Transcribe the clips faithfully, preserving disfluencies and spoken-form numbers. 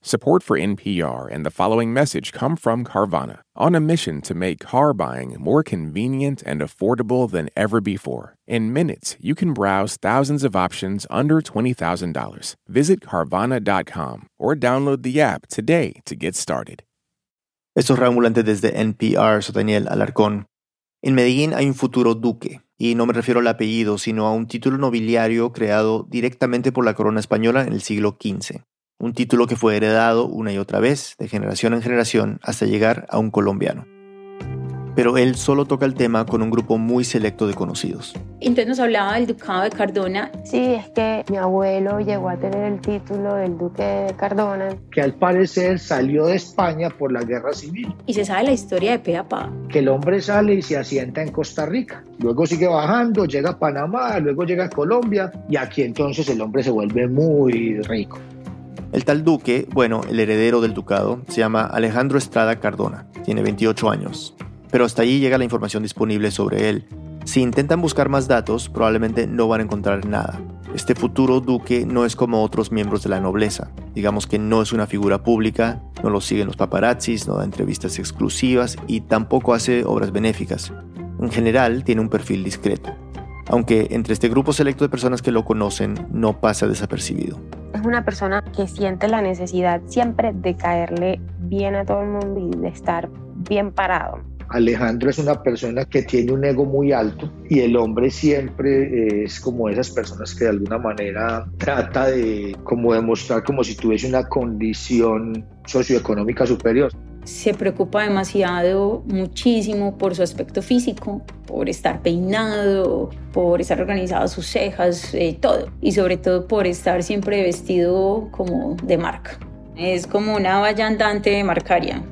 Support for N P R and the following message come from Carvana, on a mission to make car buying more convenient and affordable than ever before. In minutes, you can browse thousands of options under twenty thousand dollars. Visit Carvana dot com or download the app today to get started. Esto es Reambulante desde N P R, soy Daniel Alarcón. En Medellín hay un futuro duque, y no me refiero al apellido, sino a un título nobiliario creado directamente por la corona española en el siglo quince. Un título que fue heredado una y otra vez, de generación en generación, hasta llegar a un colombiano. Pero él solo toca el tema con un grupo muy selecto de conocidos. Entonces nos hablaba del ducado de Cardona. Sí, es que mi abuelo llegó a tener el título del duque de Cardona. Que al parecer salió de España por la guerra civil. Y se sabe la historia de pe a pa. Que el hombre sale y se asienta en Costa Rica. Luego sigue bajando, llega a Panamá, luego llega a Colombia. Y aquí entonces el hombre se vuelve muy rico. El tal duque, bueno, el heredero del ducado, se llama Alejandro Estrada Cardona. Tiene veintiocho años. Pero hasta allí llega la información disponible sobre él. Si intentan buscar más datos, probablemente no van a encontrar nada. Este futuro duque no es como otros miembros de la nobleza. Digamos que no es una figura pública, no lo siguen los paparazzis, no da entrevistas exclusivas y tampoco hace obras benéficas. En general, tiene un perfil discreto. Aunque entre este grupo selecto de personas que lo conocen, no pasa desapercibido. Es una persona que siente la necesidad siempre de caerle bien a todo el mundo y de estar bien parado. Alejandro es una persona que tiene un ego muy alto y el hombre siempre es como esas personas que de alguna manera trata de como demostrar como si tuviese una condición socioeconómica superior. Se preocupa demasiado, muchísimo por su aspecto físico, por estar peinado, por estar organizado sus cejas, eh, todo. Y sobre todo por estar siempre vestido como de marca. Es como una valla andante de marcaria.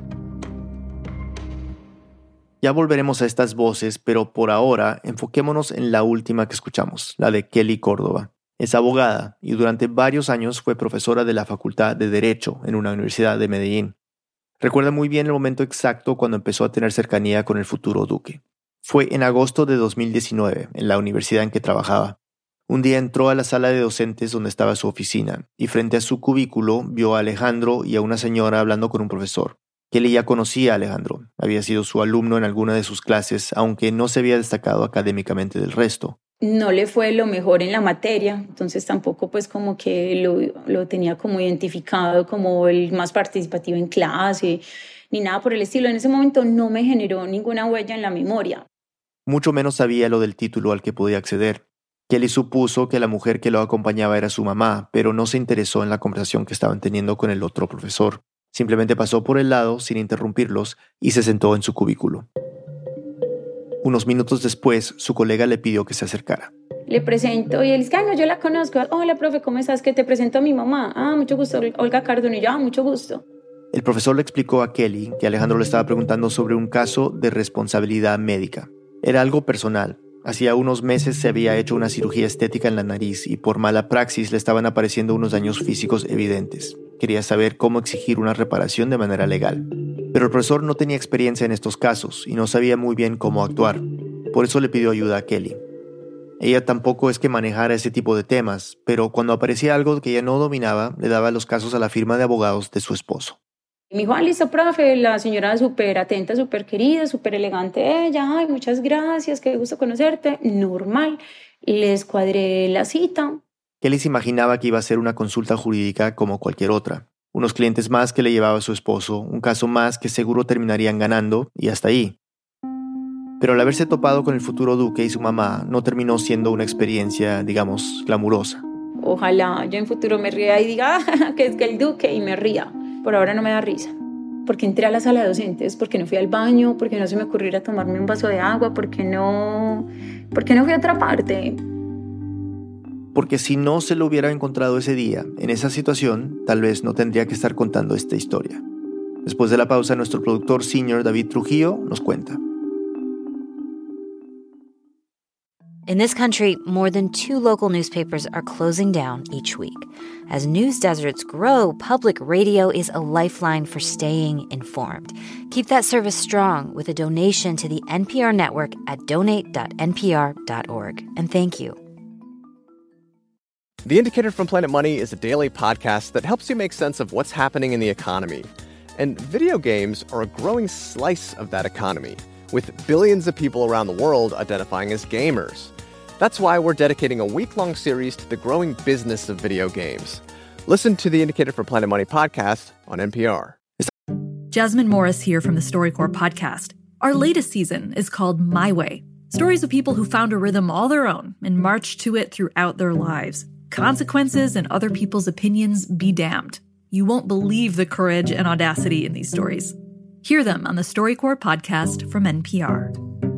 Ya volveremos a estas voces, pero por ahora enfoquémonos en la última que escuchamos, la de Kelly Córdoba. Es abogada y durante varios años fue profesora de la Facultad de Derecho en una universidad de Medellín. Recuerda muy bien el momento exacto cuando empezó a tener cercanía con el futuro duque. Fue en agosto de dos mil diecinueve, en la universidad en que trabajaba. Un día entró a la sala de docentes donde estaba su oficina y frente a su cubículo vio a Alejandro y a una señora hablando con un profesor. Kelly ya conocía a Alejandro, había sido su alumno en alguna de sus clases, aunque no se había destacado académicamente del resto. No le fue lo mejor en la materia, entonces tampoco pues como que lo, lo tenía como identificado como el más participativo en clase, ni nada por el estilo. En ese momento no me generó ninguna huella en la memoria. Mucho menos sabía lo del título al que podía acceder. Kelly supuso que la mujer que lo acompañaba era su mamá, pero no se interesó en la conversación que estaban teniendo con el otro profesor. Simplemente pasó por el lado sin interrumpirlos y se sentó en su cubículo. Unos minutos después, su colega le pidió que se acercara. Le presento y él dice, ah, no, yo la conozco. Hola, profe, ¿cómo estás? Que te presento a mi mamá. Ah, mucho gusto, Olga Cardona. Y yo, ah, mucho gusto. El profesor le explicó a Kelly que Alejandro le estaba preguntando sobre un caso de responsabilidad médica. Era algo personal. Hacía unos meses se había hecho una cirugía estética en la nariz y por mala praxis le estaban apareciendo unos daños físicos evidentes. Quería saber cómo exigir una reparación de manera legal. Pero el profesor no tenía experiencia en estos casos y no sabía muy bien cómo actuar. Por eso le pidió ayuda a Kelly. Ella tampoco es que manejara ese tipo de temas, pero cuando aparecía algo que ella no dominaba, le daba los casos a la firma de abogados de su esposo. Me dijo, ah, listo, profe, la señora súper atenta, súper querida, súper elegante ella. Ay, muchas gracias, qué gusto conocerte. Normal. Les cuadré la cita. Kelly se imaginaba que iba a ser una consulta jurídica como cualquier otra. Unos clientes más que le llevaba a su esposo, un caso más que seguro terminarían ganando, y hasta ahí. Pero al haberse topado con el futuro duque y su mamá, no terminó siendo una experiencia, digamos, glamurosa. Ojalá yo en futuro me ría y diga ah, que es que el duque y me ría. Por ahora no me da risa. Porque entré a la sala de docentes, porque no fui al baño, porque no se me ocurrió ir a tomarme un vaso de agua, porque no, porque no fui a otra parte. Porque si no se lo hubiera encontrado ese día, en esa situación, tal vez no tendría que estar contando esta historia. Después de la pausa, nuestro productor senior David Trujillo nos cuenta. In this country, more than two local newspapers are closing down each week. As news deserts grow, public radio is a lifeline for staying informed. Keep that service strong with a donation to the N P R network at donate dot n p r dot org. And thank you. The Indicator from Planet Money is a daily podcast that helps you make sense of what's happening in the economy. And video games are a growing slice of that economy, with billions of people around the world identifying as gamers. That's why we're dedicating a week-long series to the growing business of video games. Listen to the Indicator from Planet Money podcast on N P R. Jasmine Morris here from the StoryCorps podcast. Our latest season is called My Way. Stories of people who found a rhythm all their own and marched to it throughout their lives. Consequences and other people's opinions be damned. You won't believe the courage and audacity in these stories. Hear them on the StoryCorps podcast from N P R.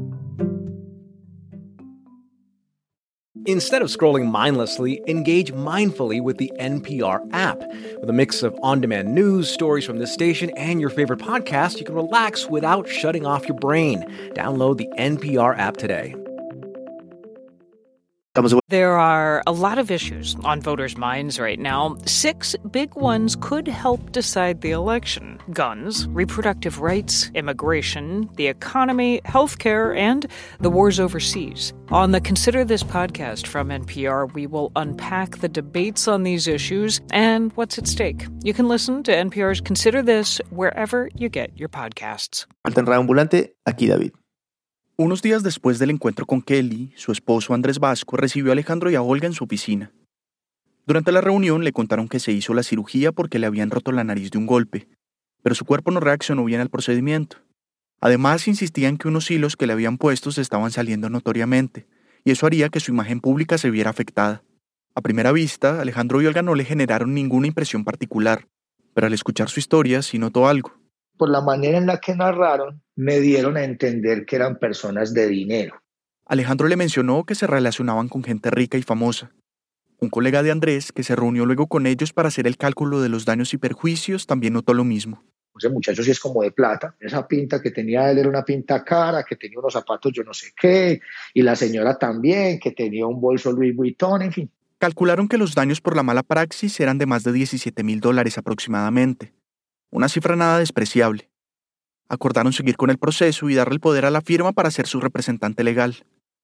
Instead of scrolling mindlessly, engage mindfully with the N P R app. With a mix of on-demand news, stories from this station, and your favorite podcast, you can relax without shutting off your brain. Download the N P R app today. There are a lot of issues on voters' minds right now. Six big ones could help decide the election: guns, reproductive rights, immigration, the economy, healthcare, and the wars overseas. On the Consider This podcast from N P R, we will unpack the debates on these issues and what's at stake. You can listen to N P R's Consider This wherever you get your podcasts. En Radio Ambulante, aquí David. Unos días después del encuentro con Kelly, su esposo Andrés Vasco recibió a Alejandro y a Olga en su oficina. Durante la reunión le contaron que se hizo la cirugía porque le habían roto la nariz de un golpe, pero su cuerpo no reaccionó bien al procedimiento. Además, insistían que unos hilos que le habían puesto se estaban saliendo notoriamente, y eso haría que su imagen pública se viera afectada. A primera vista, Alejandro y Olga no le generaron ninguna impresión particular, pero al escuchar su historia sí notó algo. Por la manera en la que narraron, me dieron a entender que eran personas de dinero. Alejandro le mencionó que se relacionaban con gente rica y famosa. Un colega de Andrés, que se reunió luego con ellos para hacer el cálculo de los daños y perjuicios, también notó lo mismo. Ese muchacho sí es como de plata. Esa pinta que tenía él era una pinta cara, que tenía unos zapatos yo no sé qué, y la señora también, que tenía un bolso Louis Vuitton, en fin. Calcularon que los daños por la mala praxis eran de más de diecisiete mil dólares aproximadamente. Una cifra nada despreciable. Acordaron seguir con el proceso y darle el poder a la firma para ser su representante legal.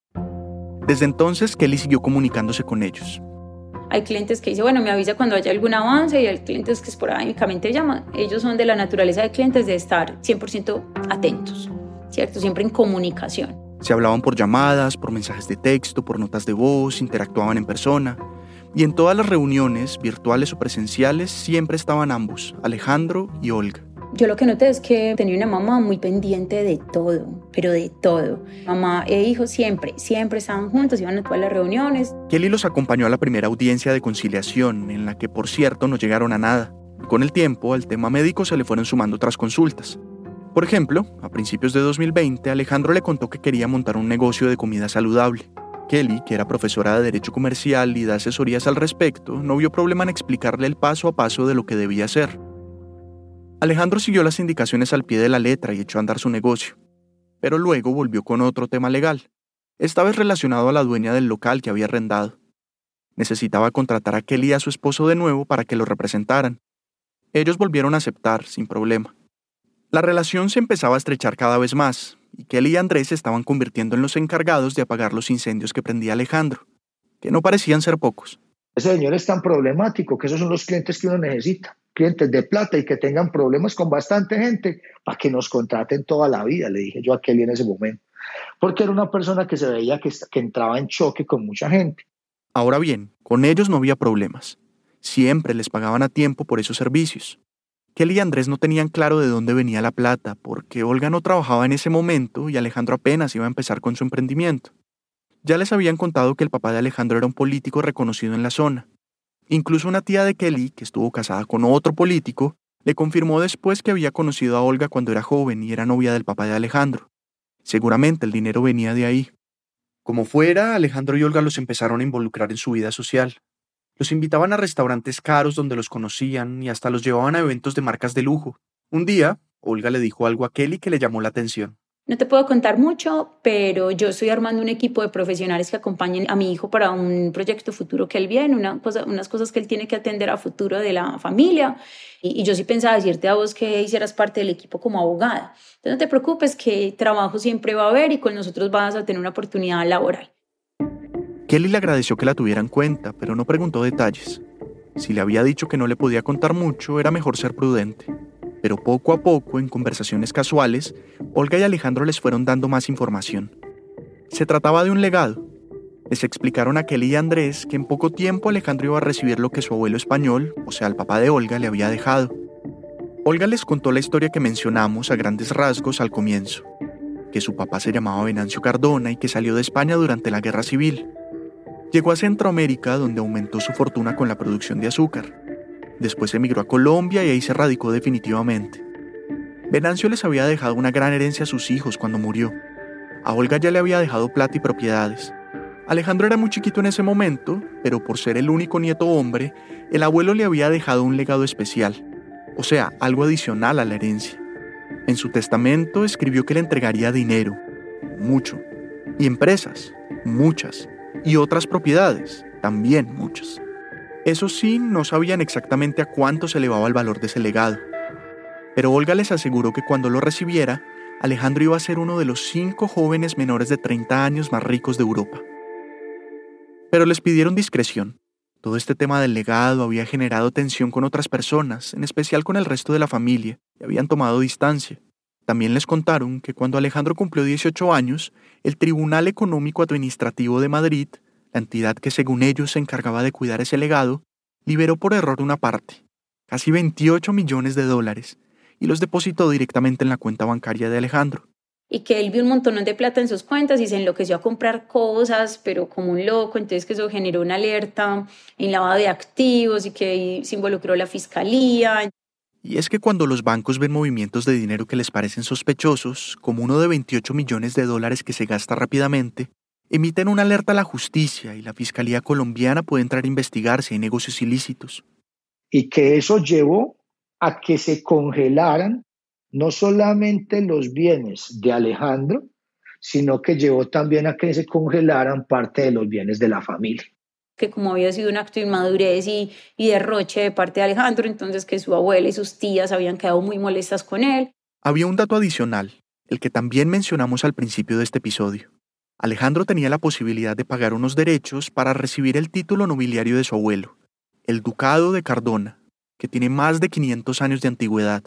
Desde entonces, Kelly siguió comunicándose con ellos. Hay clientes que dicen, bueno, me avisa cuando haya algún avance, y hay clientes que esporádicamente llaman. Ellos son de la naturaleza de clientes de estar cien por ciento atentos, ¿cierto? Siempre en comunicación. Se hablaban por llamadas, por mensajes de texto, por notas de voz, interactuaban en persona. Y en todas las reuniones, virtuales o presenciales, siempre estaban ambos, Alejandro y Olga. Yo lo que noté es que tenía una mamá muy pendiente de todo, pero de todo. Mamá e hijo siempre, siempre estaban juntos, iban a todas las reuniones. Kelly los acompañó a la primera audiencia de conciliación, en la que, por cierto, no llegaron a nada. Y con el tiempo, al tema médico se le fueron sumando otras consultas. Por ejemplo, a principios de dos mil veinte, Alejandro le contó que quería montar un negocio de comida saludable. Kelly, que era profesora de Derecho Comercial y da asesorías al respecto, no vio problema en explicarle el paso a paso de lo que debía hacer. Alejandro siguió las indicaciones al pie de la letra y echó a andar su negocio. Pero luego volvió con otro tema legal, esta vez relacionado a la dueña del local que había arrendado. Necesitaba contratar a Kelly y a su esposo de nuevo para que lo representaran. Ellos volvieron a aceptar, sin problema. La relación se empezaba a estrechar cada vez más, y Kelly y Andrés se estaban convirtiendo en los encargados de apagar los incendios que prendía Alejandro, que no parecían ser pocos. Ese señor es tan problemático que esos son los clientes que uno necesita, clientes de plata y que tengan problemas con bastante gente para que nos contraten toda la vida, le dije yo a Kelly en ese momento, porque era una persona que se veía que, que entraba en choque con mucha gente. Ahora bien, con ellos no había problemas. Siempre les pagaban a tiempo por esos servicios. Kelly y Andrés no tenían claro de dónde venía la plata, porque Olga no trabajaba en ese momento y Alejandro apenas iba a empezar con su emprendimiento. Ya les habían contado que el papá de Alejandro era un político reconocido en la zona. Incluso una tía de Kelly, que estuvo casada con otro político, le confirmó después que había conocido a Olga cuando era joven y era novia del papá de Alejandro. Seguramente el dinero venía de ahí. Como fuera, Alejandro y Olga los empezaron a involucrar en su vida social. Los invitaban a restaurantes caros donde los conocían y hasta los llevaban a eventos de marcas de lujo. Un día, Olga le dijo algo a Kelly que le llamó la atención. No te puedo contar mucho, pero yo estoy armando un equipo de profesionales que acompañen a mi hijo para un proyecto futuro que él viene, una cosa, unas cosas que él tiene que atender a futuro de la familia. Y, y yo sí pensaba decirte a vos que hicieras parte del equipo como abogada. Entonces no te preocupes, que trabajo siempre va a haber y con nosotros vas a tener una oportunidad laboral. Kelly le agradeció que la tuviera en cuenta, pero no preguntó detalles. Si le había dicho que no le podía contar mucho, era mejor ser prudente. Pero poco a poco, en conversaciones casuales, Olga y Alejandro les fueron dando más información. Se trataba de un legado. Les explicaron a Kelly y a Andrés que en poco tiempo Alejandro iba a recibir lo que su abuelo español, o sea, el papá de Olga, le había dejado. Olga les contó la historia que mencionamos a grandes rasgos al comienzo, que su papá se llamaba Venancio Cardona y que salió de España durante la Guerra Civil. Llegó a Centroamérica, donde aumentó su fortuna con la producción de azúcar. Después emigró a Colombia y ahí se radicó definitivamente. Venancio les había dejado una gran herencia a sus hijos cuando murió. A Olga ya le había dejado plata y propiedades. Alejandro era muy chiquito en ese momento, pero por ser el único nieto hombre, el abuelo le había dejado un legado especial, o sea, algo adicional a la herencia. En su testamento escribió que le entregaría dinero, mucho, y empresas, muchas, y otras propiedades, también muchas. Eso sí, no sabían exactamente a cuánto se elevaba el valor de ese legado. Pero Olga les aseguró que cuando lo recibiera, Alejandro iba a ser uno de los cinco jóvenes menores de treinta años más ricos de Europa. Pero les pidieron discreción. Todo este tema del legado había generado tensión con otras personas, en especial con el resto de la familia, y habían tomado distancia. También les contaron que cuando Alejandro cumplió dieciocho años, el Tribunal Económico Administrativo de Madrid, la entidad que según ellos se encargaba de cuidar ese legado, liberó por error una parte, casi veintiocho millones de dólares, y los depositó directamente en la cuenta bancaria de Alejandro. Y que él vio un montón de plata en sus cuentas y se enloqueció a comprar cosas, pero como un loco, entonces que eso generó una alerta en lavado de activos y que se involucró la fiscalía. Y es que cuando los bancos ven movimientos de dinero que les parecen sospechosos, como uno de veintiocho millones de dólares que se gasta rápidamente, emiten una alerta a la justicia y la Fiscalía colombiana puede entrar a investigar si hay negocios ilícitos. Y que eso llevó a que se congelaran no solamente los bienes de Alejandro, sino que llevó también a que se congelaran parte de los bienes de la familia. Que como había sido un acto de inmadurez y, y derroche de parte de Alejandro, entonces que su abuela y sus tías habían quedado muy molestas con él. Había un dato adicional, el que también mencionamos al principio de este episodio. Alejandro tenía la posibilidad de pagar unos derechos para recibir el título nobiliario de su abuelo, el Ducado de Cardona, que tiene más de quinientos años de antigüedad.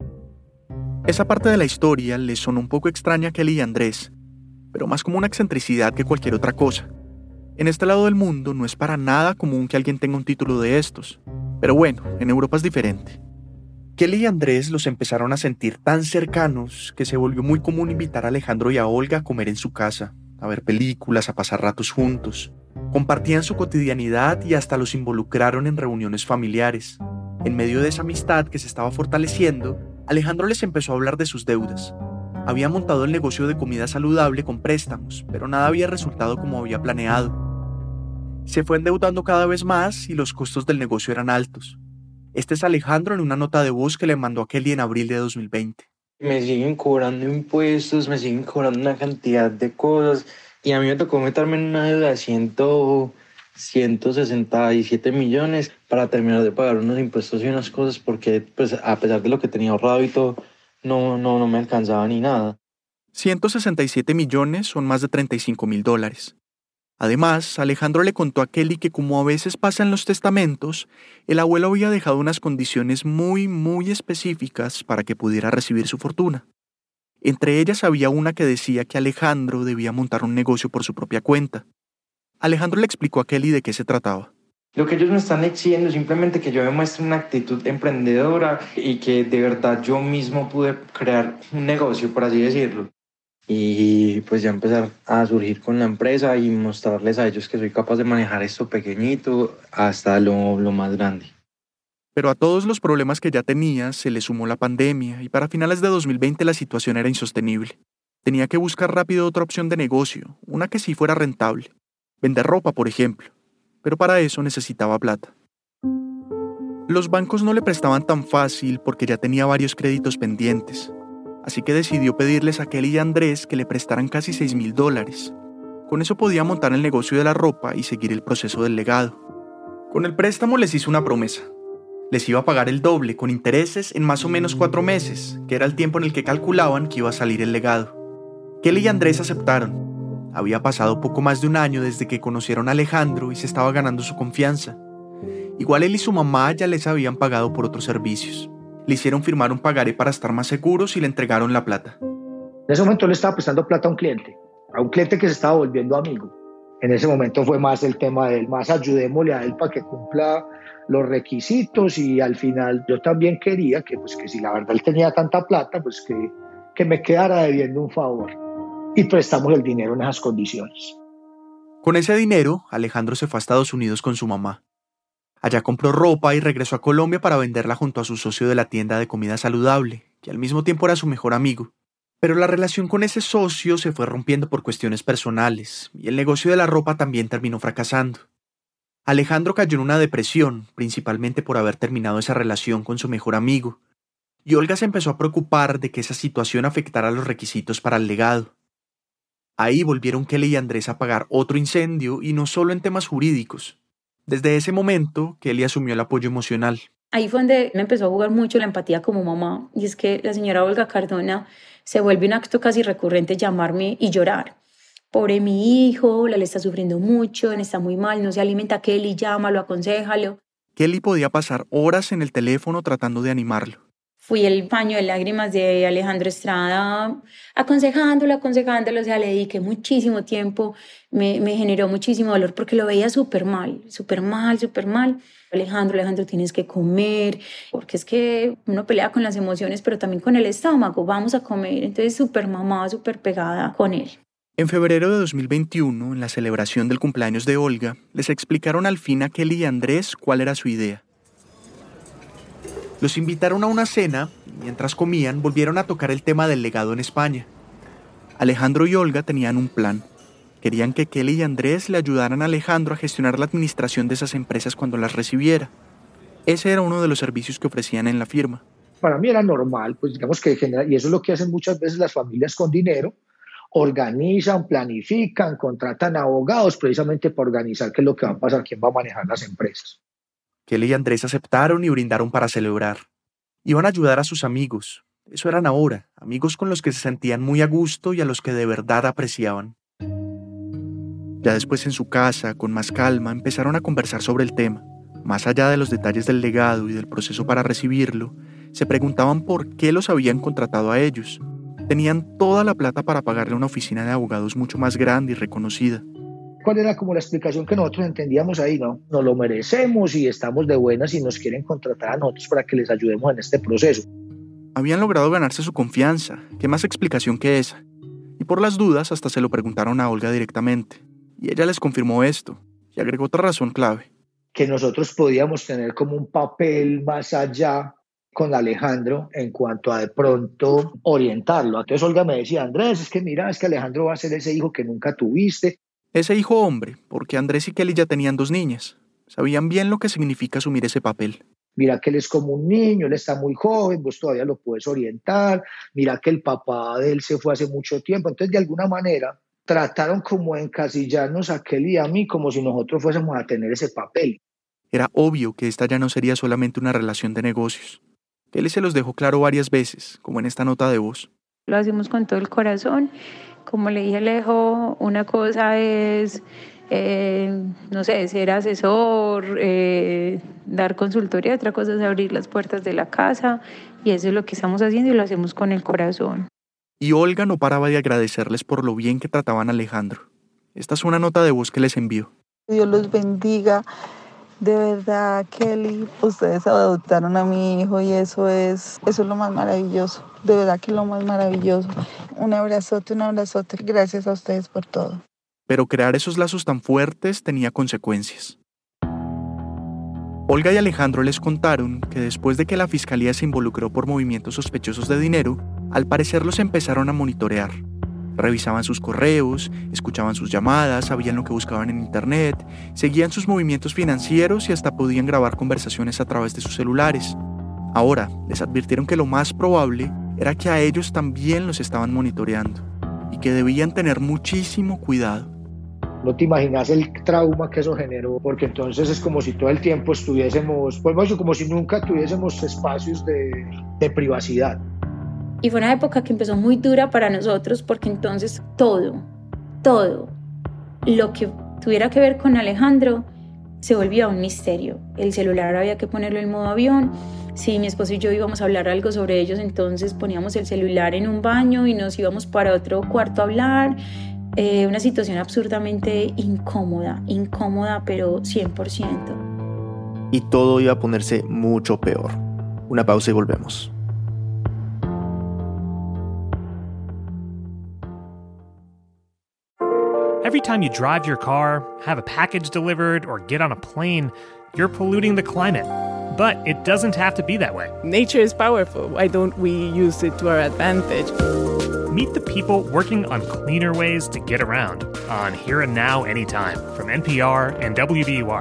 Esa parte de la historia les sonó un poco extraña a Kelly y Andrés, pero más como una excentricidad que cualquier otra cosa. En este lado del mundo no es para nada común que alguien tenga un título de estos, pero bueno, en Europa es diferente. Kelly y Andrés los empezaron a sentir tan cercanos que se volvió muy común invitar a Alejandro y a Olga a comer en su casa, a ver películas, a pasar ratos juntos. Compartían su cotidianidad y hasta los involucraron en reuniones familiares. En medio de esa amistad que se estaba fortaleciendo, Alejandro les empezó a hablar de sus deudas. Había montado el negocio de comida saludable con préstamos, pero nada había resultado como había planeado. Se fue endeudando cada vez más y los costos del negocio eran altos. Este es Alejandro en una nota de voz que le mandó a Kelly en abril de dos mil veinte. Me siguen cobrando impuestos, me siguen cobrando una cantidad de cosas y a mí me tocó meterme en una deuda de ciento sesenta y siete millones para terminar de pagar unos impuestos y unas cosas porque pues, a pesar de lo que tenía ahorrado y todo, no, no, no me alcanzaba ni nada. ciento sesenta y siete millones son más de treinta y cinco mil dólares. Además, Alejandro le contó a Kelly que como a veces pasa en los testamentos, el abuelo había dejado unas condiciones muy, muy específicas para que pudiera recibir su fortuna. Entre ellas había una que decía que Alejandro debía montar un negocio por su propia cuenta. Alejandro le explicó a Kelly de qué se trataba. Lo que ellos me están exigiendo es simplemente que yo demuestre una actitud emprendedora y que de verdad yo mismo pude crear un negocio, por así decirlo. Y pues ya empezar a surgir con la empresa y mostrarles a ellos que soy capaz de manejar esto pequeñito hasta lo, lo más grande. Pero a todos los problemas que ya tenía se le sumó la pandemia y para finales de dos mil veinte la situación era insostenible. Tenía que buscar rápido otra opción de negocio, una que sí fuera rentable. Vender ropa, por ejemplo. Pero para eso necesitaba plata. Los bancos no le prestaban tan fácil porque ya tenía varios créditos pendientes. Así que decidió pedirles a Kelly y a Andrés que le prestaran casi seis mil dólares. Con eso podía montar el negocio de la ropa y seguir el proceso del legado. Con el préstamo les hizo una promesa. Les iba a pagar el doble con intereses en más o menos cuatro meses, que era el tiempo en el que calculaban que iba a salir el legado. Kelly y Andrés aceptaron. Había pasado poco más de un año desde que conocieron a Alejandro y se estaba ganando su confianza. Igual él y su mamá ya les habían pagado por otros servicios. Le hicieron firmar un pagaré para estar más seguros y le entregaron la plata. En ese momento le estaba prestando plata a un cliente, a un cliente que se estaba volviendo amigo. En ese momento fue más el tema de él, más ayudémosle a él para que cumpla los requisitos, y al final yo también quería que, pues, que si la verdad él tenía tanta plata, pues que, que me quedara debiendo un favor. Y prestamos el dinero en esas condiciones. Con ese dinero, Alejandro se fue a Estados Unidos con su mamá. Allá compró ropa y regresó a Colombia para venderla junto a su socio de la tienda de comida saludable, que al mismo tiempo era su mejor amigo. Pero la relación con ese socio se fue rompiendo por cuestiones personales, y el negocio de la ropa también terminó fracasando. Alejandro cayó en una depresión, principalmente por haber terminado esa relación con su mejor amigo, y Olga se empezó a preocupar de que esa situación afectara los requisitos para el legado. Ahí volvieron Kelly y Andrés a pagar otro incendio, y no solo en temas jurídicos. Desde ese momento, Kelly asumió el apoyo emocional. Ahí fue donde me empezó a jugar mucho la empatía como mamá, y es que la señora Olga Cardona se vuelve un acto casi recurrente llamarme y llorar. Pobre mi hijo, la le está sufriendo mucho, está muy mal, no se alimenta. Kelly, llámalo, aconséjalo. Kelly podía pasar horas en el teléfono tratando de animarlo. Fui el paño de lágrimas de Alejandro Estrada, aconsejándolo, aconsejándolo, o sea, le dediqué muchísimo tiempo, me, me generó muchísimo dolor porque lo veía súper mal, súper mal, súper mal. Alejandro, Alejandro, tienes que comer, porque es que uno pelea con las emociones, pero también con el estómago, vamos a comer. Entonces, súper mamá, súper pegada con él. En febrero de dos mil veintiuno, en la celebración del cumpleaños de Olga, les explicaron al fin a Kelly y Andrés cuál era su idea. Los invitaron a una cena y mientras comían volvieron a tocar el tema del legado en España. Alejandro y Olga tenían un plan. Querían que Kelly y Andrés le ayudaran a Alejandro a gestionar la administración de esas empresas cuando las recibiera. Ese era uno de los servicios que ofrecían en la firma. Para mí era normal, pues digamos que genera, y eso es lo que hacen muchas veces las familias con dinero, organizan, planifican, contratan abogados precisamente para organizar qué es lo que va a pasar, quién va a manejar las empresas. Kelly y Andrés aceptaron y brindaron para celebrar. Iban a ayudar a sus amigos. Eso eran ahora, amigos con los que se sentían muy a gusto y a los que de verdad apreciaban. Ya después en su casa, con más calma, empezaron a conversar sobre el tema. Más allá de los detalles del legado y del proceso para recibirlo, se preguntaban por qué los habían contratado a ellos. Tenían toda la plata para pagarle una oficina de abogados mucho más grande y reconocida. ¿Cuál era como la explicación que nosotros entendíamos ahí? No, nos lo merecemos y estamos de buenas y nos quieren contratar a nosotros para que les ayudemos en este proceso. Habían logrado ganarse su confianza. ¿Qué más explicación que esa? Y por las dudas hasta se lo preguntaron a Olga directamente. Y ella les confirmó esto y agregó otra razón clave. Que nosotros podíamos tener como un papel más allá con Alejandro en cuanto a de pronto orientarlo. Entonces Olga me decía, Andrés, es que mira, es que Alejandro va a ser ese hijo que nunca tuviste. Ese hijo hombre, porque Andrés y Kelly ya tenían dos niñas. Sabían bien lo que significa asumir ese papel. Mira que él es como un niño, él está muy joven, vos todavía lo puedes orientar. Mira que el papá de él se fue hace mucho tiempo. Entonces, de alguna manera, trataron como de encasillarnos a Kelly y a mí como si nosotros fuésemos a tener ese papel. Era obvio que esta ya no sería solamente una relación de negocios. Kelly se los dejó claro varias veces, como en esta nota de voz. Lo hacemos con todo el corazón. Como le dije a Alejo, una cosa es, eh, no sé, ser asesor, eh, dar consultoría, otra cosa es abrir las puertas de la casa, y eso es lo que estamos haciendo y lo hacemos con el corazón. Y Olga no paraba de agradecerles por lo bien que trataban a Alejandro. Esta es una nota de voz que les envió. Dios los bendiga. De verdad, Kelly, ustedes adoptaron a mi hijo y eso es, eso es lo más maravilloso. De verdad que es lo más maravilloso. Un abrazote, un abrazote. Gracias a ustedes por todo. Pero crear esos lazos tan fuertes tenía consecuencias. Olga y Alejandro les contaron que después de que la fiscalía se involucró por movimientos sospechosos de dinero, al parecer los empezaron a monitorear. Revisaban sus correos, escuchaban sus llamadas, sabían lo que buscaban en internet, seguían sus movimientos financieros y hasta podían grabar conversaciones a través de sus celulares. Ahora, les advirtieron que lo más probable era que a ellos también los estaban monitoreando y que debían tener muchísimo cuidado. No te imaginas el trauma que eso generó, porque entonces es como si todo el tiempo estuviésemos, pues como si nunca tuviésemos espacios de, de privacidad. Y fue una época que empezó muy dura para nosotros porque entonces todo, todo lo que tuviera que ver con Alejandro se volvía un misterio. El celular había que ponerlo en modo avión. Si mi esposo y yo íbamos a hablar algo sobre ellos, entonces poníamos el celular en un baño y nos íbamos para otro cuarto a hablar. Eh, una situación absurdamente incómoda, incómoda, pero cien por ciento. Y todo iba a ponerse mucho peor. Una pausa y volvemos. Every time you drive your car, have a package delivered, or get on a plane, you're polluting the climate. But it doesn't have to be that way. Nature is powerful. Why don't we use it to our advantage? Meet the people working on cleaner ways to get around on Here and Now Anytime from N P R and W B U R.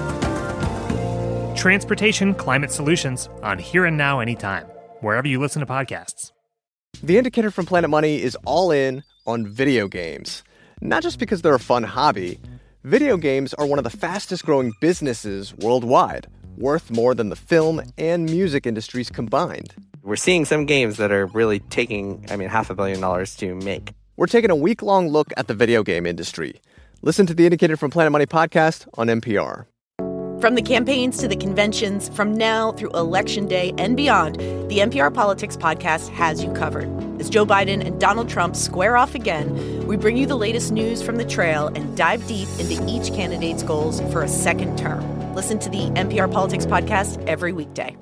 Transportation Climate Solutions on Here and Now Anytime, wherever you listen to podcasts. The Indicator from Planet Money is all in on video games. Not just because they're a fun hobby. Video games are one of the fastest growing businesses worldwide, worth more than the film and music industries combined. We're seeing some games that are really taking, I mean, half a billion dollars to make. We're taking a week-long look at the video game industry. Listen to the Indicator from Planet Money podcast on N P R. From the campaigns to the conventions, from now through Election Day and beyond, the N P R Politics podcast has you covered. As Joe Biden and Donald Trump square off again, we bring you the latest news from the trail and dive deep into each candidate's goals for a second term. Listen to the N P R Politics podcast every weekday.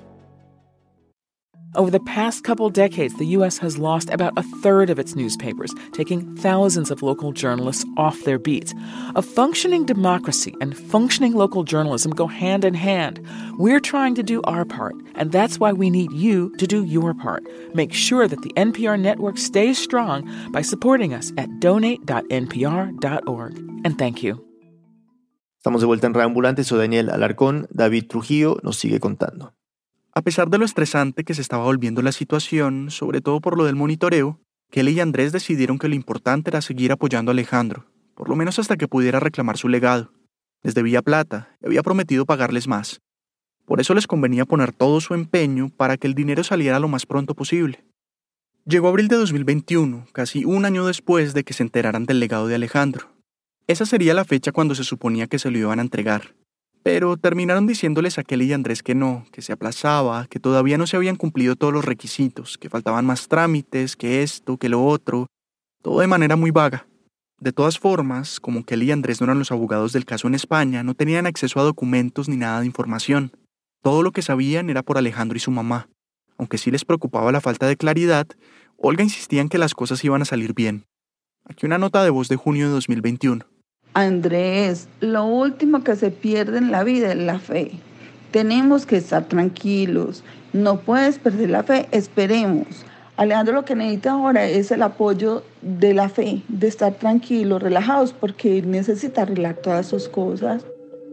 Over the past couple decades, the U S has lost about a third of its newspapers, taking thousands of local journalists off their beats. A functioning democracy and functioning local journalism go hand in hand. We're trying to do our part, and that's why we need you to do your part. Make sure that the N P R network stays strong by supporting us at donate dot n p r dot org. And thank you. Estamos de vuelta en Reambulante, soy Daniel Alarcón. David Trujillo nos sigue contando. A pesar de lo estresante que se estaba volviendo la situación, sobre todo por lo del monitoreo, Kelly y Andrés decidieron que lo importante era seguir apoyando a Alejandro, por lo menos hasta que pudiera reclamar su legado. Les debía plata y había prometido pagarles más. Por eso les convenía poner todo su empeño para que el dinero saliera lo más pronto posible. Llegó abril de dos mil veintiuno, casi un año después de que se enteraran del legado de Alejandro. Esa sería la fecha cuando se suponía que se lo iban a entregar. Pero terminaron diciéndoles a Kelly y Andrés que no, que se aplazaba, que todavía no se habían cumplido todos los requisitos, que faltaban más trámites, que esto, que lo otro, todo de manera muy vaga. De todas formas, como Kelly y Andrés no eran los abogados del caso en España, no tenían acceso a documentos ni nada de información. Todo lo que sabían era por Alejandro y su mamá. Aunque sí les preocupaba la falta de claridad, Olga insistía en que las cosas iban a salir bien. Aquí una nota de voz de junio de dos mil veintiuno. Andrés, lo último que se pierde en la vida es la fe. Tenemos que estar tranquilos. No puedes perder la fe. Esperemos. Alejandro lo que necesita ahora es el apoyo de la fe, de estar tranquilos, relajados, porque necesita arreglar todas sus cosas.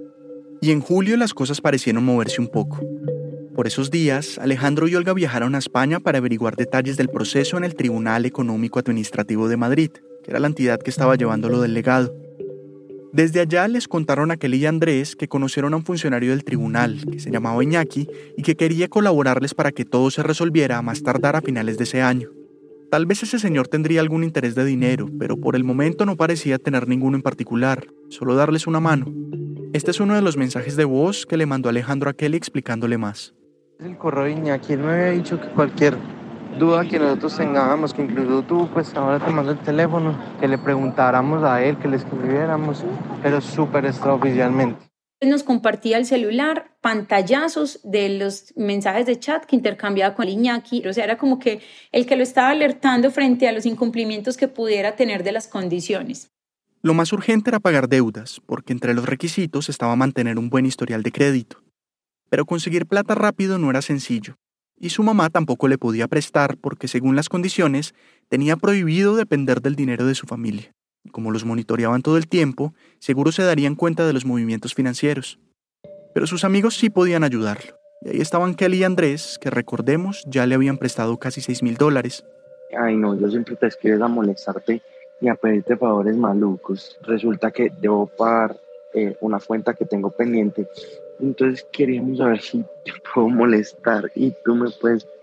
Y en julio las cosas parecieron moverse un poco. Por esos días, Alejandro y Olga viajaron a España para averiguar detalles del proceso en el Tribunal Económico Administrativo de Madrid, que era la entidad que estaba llevando lo del legado. Desde allá les contaron a Kelly y Andrés que conocieron a un funcionario del tribunal, que se llamaba Iñaki, y que quería colaborarles para que todo se resolviera a más tardar a finales de ese año. Tal vez ese señor tendría algún interés de dinero, pero por el momento no parecía tener ninguno en particular, solo darles una mano. Este es uno de los mensajes de voz que le mandó Alejandro a Kelly explicándole más. El correo de Iñaki, él me había dicho que cualquier duda que nosotros tengamos, que incluso tú, pues ahora te mando el teléfono, que le preguntáramos a él, que le escribiéramos, pero súper extraoficialmente. Él nos compartía el celular, pantallazos de los mensajes de chat que intercambiaba con Iñaki. O sea, era como que el que lo estaba alertando frente a los incumplimientos que pudiera tener de las condiciones. Lo más urgente era pagar deudas, porque entre los requisitos estaba mantener un buen historial de crédito. Pero conseguir plata rápido no era sencillo. Y su mamá tampoco le podía prestar porque, según las condiciones, tenía prohibido depender del dinero de su familia. Y como los monitoreaban todo el tiempo, seguro se darían cuenta de los movimientos financieros. Pero sus amigos sí podían ayudarlo. Y ahí estaban Kelly y Andrés, que recordemos, ya le habían prestado casi seis mil dólares. Ay no, yo siempre te escribo a molestarte y a pedirte favores malucos. Resulta que debo pagar eh, una cuenta que tengo pendiente. Entonces queríamos saber si te puedo molestar y tú me puedes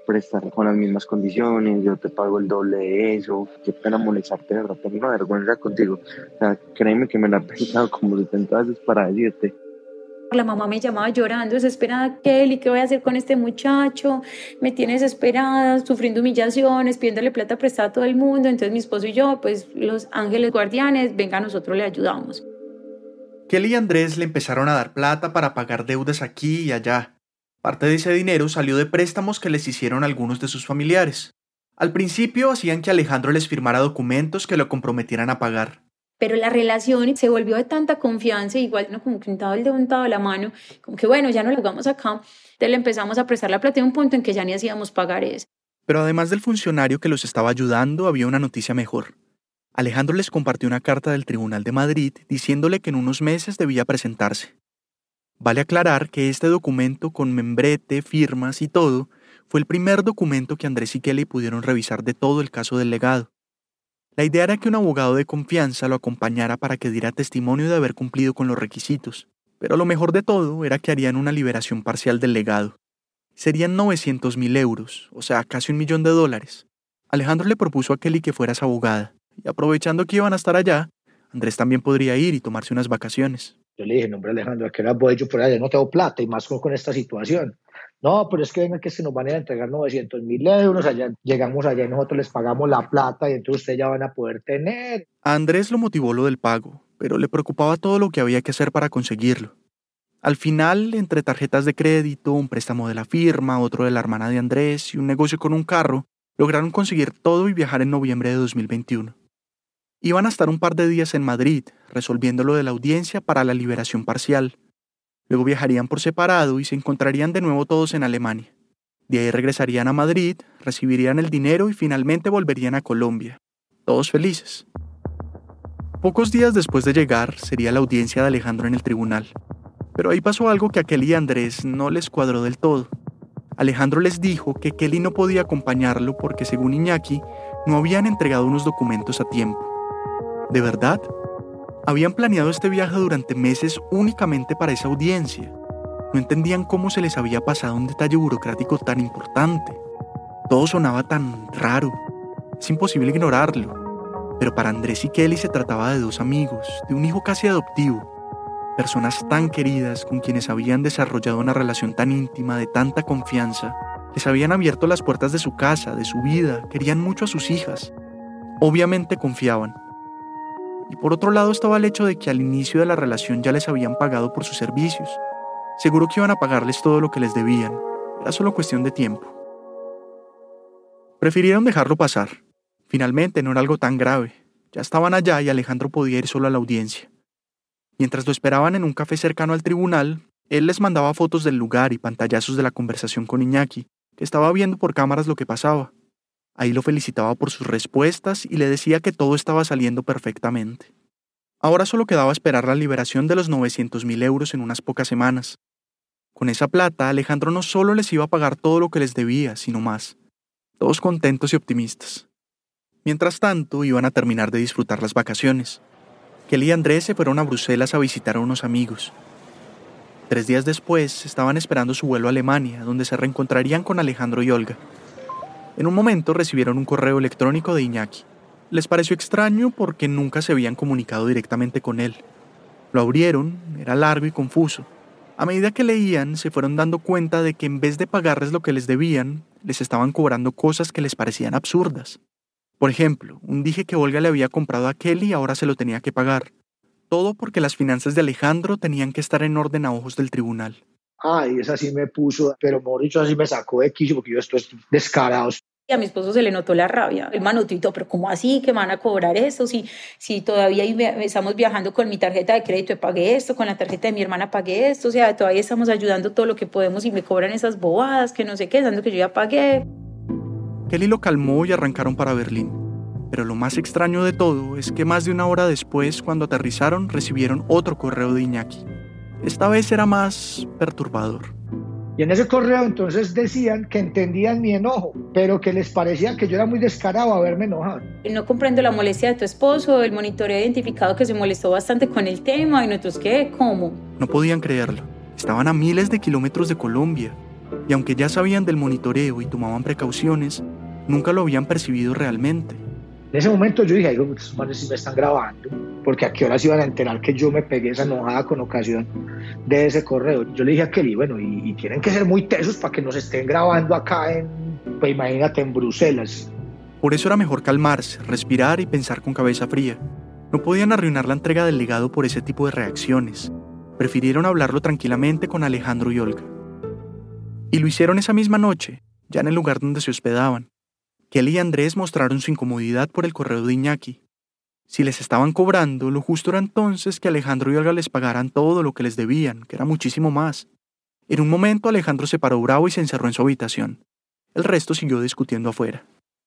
prestar con las mismas condiciones, yo te pago el doble de eso, qué pena molestarte, de verdad, tengo una vergüenza contigo. O sea, créeme que me la he pensado como setenta veces para decirte. La mamá me llamaba llorando, desesperada, Kelly, ¿qué voy a hacer con este muchacho? Me tiene desesperada, sufriendo humillaciones, pidiéndole plata prestada a todo el mundo. Entonces mi esposo y yo, pues los ángeles guardianes, venga, nosotros le ayudamos. Kelly y Andrés le empezaron a dar plata para pagar deudas aquí y allá. Parte de ese dinero salió de préstamos que les hicieron algunos de sus familiares. Al principio hacían que Alejandro les firmara documentos que lo comprometieran a pagar. Pero la relación se volvió de tanta confianza, igual no como que untado el dedo, untado la mano, como que bueno, ya no lo hagamos acá. Entonces le empezamos a prestar la plata de un punto en que ya ni hacíamos pagar eso. Pero además del funcionario que los estaba ayudando, había una noticia mejor. Alejandro les compartió una carta del Tribunal de Madrid diciéndole que en unos meses debía presentarse. Vale aclarar que este documento con membrete, firmas y todo, fue el primer documento que Andrés y Kelly pudieron revisar de todo el caso del legado. La idea era que un abogado de confianza lo acompañara para que diera testimonio de haber cumplido con los requisitos, pero lo mejor de todo era que harían una liberación parcial del legado. Serían novecientos mil euros, o sea, casi un millón de dólares. Alejandro le propuso a Kelly que fuera su abogada, y aprovechando que iban a estar allá, Andrés también podría ir y tomarse unas vacaciones. Yo le dije, no, hombre, Alejandro, ¿a qué hora voy yo por allá? No tengo plata, y más con, con esta situación. No, pero es que venga que se nos van a entregar novecientos mil euros, allá, llegamos allá y nosotros les pagamos la plata y entonces ustedes ya van a poder tener. A Andrés lo motivó lo del pago, pero le preocupaba todo lo que había que hacer para conseguirlo. Al final, entre tarjetas de crédito, un préstamo de la firma, otro de la hermana de Andrés y un negocio con un carro, lograron conseguir todo y viajar en noviembre de dos mil veintiuno. Iban a estar un par de días en Madrid, resolviendo lo de la audiencia para la liberación parcial. Luego viajarían por separado y se encontrarían de nuevo todos en Alemania. De ahí regresarían a Madrid, recibirían el dinero y finalmente volverían a Colombia. Todos felices. Pocos días después de llegar, sería la audiencia de Alejandro en el tribunal. Pero ahí pasó algo que a Kelly y Andrés no les cuadró del todo. Alejandro les dijo que Kelly no podía acompañarlo porque, según Iñaki, no habían entregado unos documentos a tiempo. ¿De verdad? Habían planeado este viaje durante meses únicamente para esa audiencia. No entendían cómo se les había pasado un detalle burocrático tan importante. Todo sonaba tan raro. Es imposible ignorarlo. Pero para Andrés y Kelly se trataba de dos amigos, de un hijo casi adoptivo. Personas tan queridas con quienes habían desarrollado una relación tan íntima, de tanta confianza. Les habían abierto las puertas de su casa, de su vida, querían mucho a sus hijas. Obviamente confiaban. Y por otro lado estaba el hecho de que al inicio de la relación ya les habían pagado por sus servicios. Seguro que iban a pagarles todo lo que les debían. Era solo cuestión de tiempo. Prefirieron dejarlo pasar. Finalmente no era algo tan grave. Ya estaban allá y Alejandro podía ir solo a la audiencia. Mientras lo esperaban en un café cercano al tribunal, él les mandaba fotos del lugar y pantallazos de la conversación con Iñaki, que estaba viendo por cámaras lo que pasaba. Ahí lo felicitaba por sus respuestas y le decía que todo estaba saliendo perfectamente. Ahora solo quedaba esperar la liberación de los novecientos mil euros en unas pocas semanas. Con esa plata, Alejandro no solo les iba a pagar todo lo que les debía, sino más. Todos contentos y optimistas. Mientras tanto, iban a terminar de disfrutar las vacaciones. Kelly y Andrés se fueron a Bruselas a visitar a unos amigos. Tres días después, estaban esperando su vuelo a Alemania, donde se reencontrarían con Alejandro y Olga. En un momento recibieron un correo electrónico de Iñaki. Les pareció extraño porque nunca se habían comunicado directamente con él. Lo abrieron, era largo y confuso. A medida que leían, se fueron dando cuenta de que en vez de pagarles lo que les debían, les estaban cobrando cosas que les parecían absurdas. Por ejemplo, un dije que Olga le había comprado a Kelly y ahora se lo tenía que pagar. Todo porque las finanzas de Alejandro tenían que estar en orden a ojos del tribunal. Ay, esa sí me puso, pero mejor dicho, así me sacó de quicio porque yo estoy descarado. Y a mi esposo se le notó la rabia, el manotito, pero ¿cómo así que me van a cobrar eso? Si, si todavía estamos viajando con mi tarjeta de crédito y pagué esto, con la tarjeta de mi hermana pagué esto, o sea, todavía estamos ayudando todo lo que podemos y me cobran esas bobadas que no sé qué, dando que yo ya pagué. Kelly lo calmó y arrancaron para Berlín. Pero lo más extraño de todo es que más de una hora después, cuando aterrizaron, recibieron otro correo de Iñaki. Esta vez era más perturbador. Y en ese correo entonces decían que entendían mi enojo, pero que les parecía que yo era muy descarado a verme enojado. No comprendo la molestia de tu esposo, el monitoreo ha identificado que se molestó bastante con el tema y nosotros, ¿qué? ¿Cómo? No podían creerlo. Estaban a miles de kilómetros de Colombia. y aunque ya sabían del monitoreo y tomaban precauciones, nunca lo habían percibido realmente. En ese momento yo dije, ay, estos manes sí me están grabando, porque a qué horas iban a enterar que yo me pegué esa enojada con ocasión de ese correo. Yo le dije a Kelly, bueno, y, y tienen que ser muy tesos para que nos estén grabando acá en, pues imagínate, en Bruselas. Por eso era mejor calmarse, respirar y pensar con cabeza fría. No podían arruinar la entrega del legado por ese tipo de reacciones. Prefirieron hablarlo tranquilamente con Alejandro y Olga. Y lo hicieron esa misma noche, ya en el lugar donde se hospedaban. Kelly y Andrés mostraron su incomodidad por el correo de Iñaki. Si les estaban cobrando, lo justo era entonces que Alejandro y Olga les pagaran todo lo que les debían, que era muchísimo más. En un momento Alejandro se paró bravo y se encerró en su habitación. El resto siguió discutiendo afuera.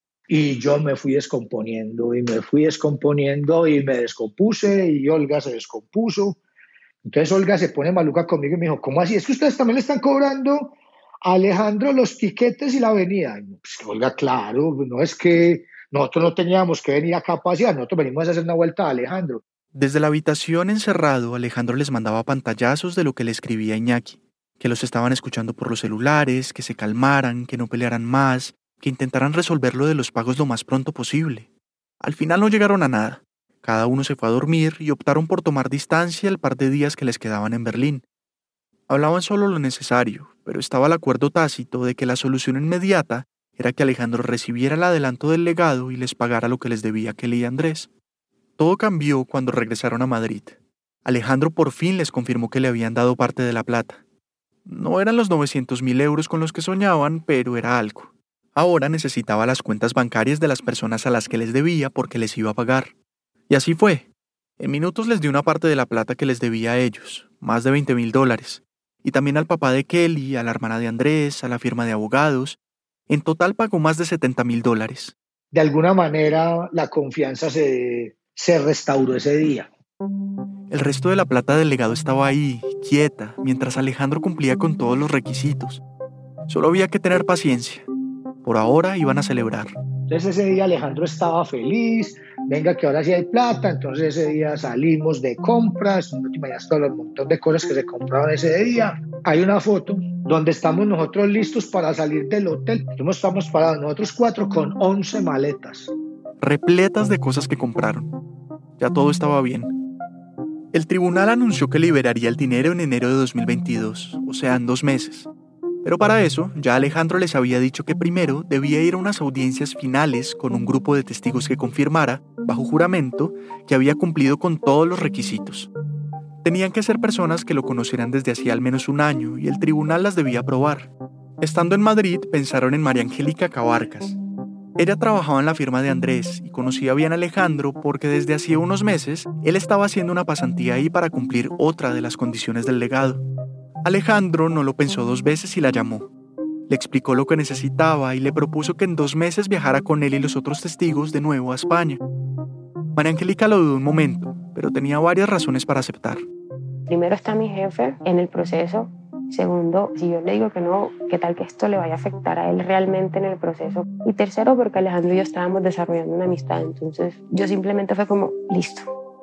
Y yo me fui descomponiendo y me fui descomponiendo y me descompuse y Olga se descompuso. Entonces Olga se pone maluca conmigo y me dijo, ¿cómo así? ¿Es que ustedes también le están cobrando a Alejandro los tiquetes y la avenida? Y pues, Olga, claro, no es que nosotros no teníamos que venir acá a pasear, nosotros venimos a hacer una vuelta a Alejandro. Desde la habitación encerrado, Alejandro les mandaba pantallazos de lo que le escribía Iñaki, que los estaban escuchando por los celulares, que se calmaran, que no pelearan más, que intentaran resolver lo de los pagos lo más pronto posible. Al final no llegaron a nada. Cada uno se fue a dormir y optaron por tomar distancia el par de días que les quedaban en Berlín. Hablaban solo lo necesario, pero estaba el acuerdo tácito de que la solución inmediata era que Alejandro recibiera el adelanto del legado y les pagara lo que les debía Kelly y Andrés. Todo cambió cuando regresaron a Madrid. Alejandro por fin les confirmó que le habían dado parte de la plata. No eran los novecientos mil euros con los que soñaban, pero era algo. Ahora necesitaba las cuentas bancarias de las personas a las que les debía porque les iba a pagar. Y así fue. En minutos les dio una parte de la plata que les debía a ellos, más de veinte mil dólares. Y también al papá de Kelly, a la hermana de Andrés, a la firma de abogados. En total pagó más de setenta mil dólares. De alguna manera la confianza se, se restauró ese día. El resto de la plata del legado estaba ahí, quieta, mientras Alejandro cumplía con todos los requisitos. Solo había que tener paciencia. Por ahora iban a celebrar. Entonces ese día Alejandro estaba feliz, venga que ahora sí hay plata, entonces ese día salimos de compras, no te imaginas todo el montón de cosas que se compraban ese día. Hay una foto donde estamos nosotros listos para salir del hotel. Estamos parados nosotros cuatro con once maletas. Repletas de cosas que compraron. Ya todo estaba bien. El tribunal anunció que liberaría el dinero en enero de dos mil veintidós, o sea, en dos meses. Pero para eso, ya Alejandro les había dicho que primero debía ir a unas audiencias finales con un grupo de testigos que confirmara, bajo juramento, que había cumplido con todos los requisitos. Tenían que ser personas que lo conocieran desde hacía al menos un año y el tribunal las debía aprobar. Estando en Madrid, pensaron en María Angélica Cabarcas. Ella trabajaba en la firma de Andrés y conocía bien a Alejandro porque desde hacía unos meses él estaba haciendo una pasantía ahí para cumplir otra de las condiciones del legado. Alejandro no lo pensó dos veces y la llamó. Le explicó lo que necesitaba y le propuso que en dos meses viajara con él y los otros testigos de nuevo a España. María Angélica lo dudó un momento, pero tenía varias razones para aceptar. Primero está mi jefe en el proceso. Segundo, si yo le digo que no, ¿qué tal que esto le vaya a afectar a él realmente en el proceso? Y tercero, porque Alejandro y yo estábamos desarrollando una amistad. Entonces yo simplemente fue como, listo.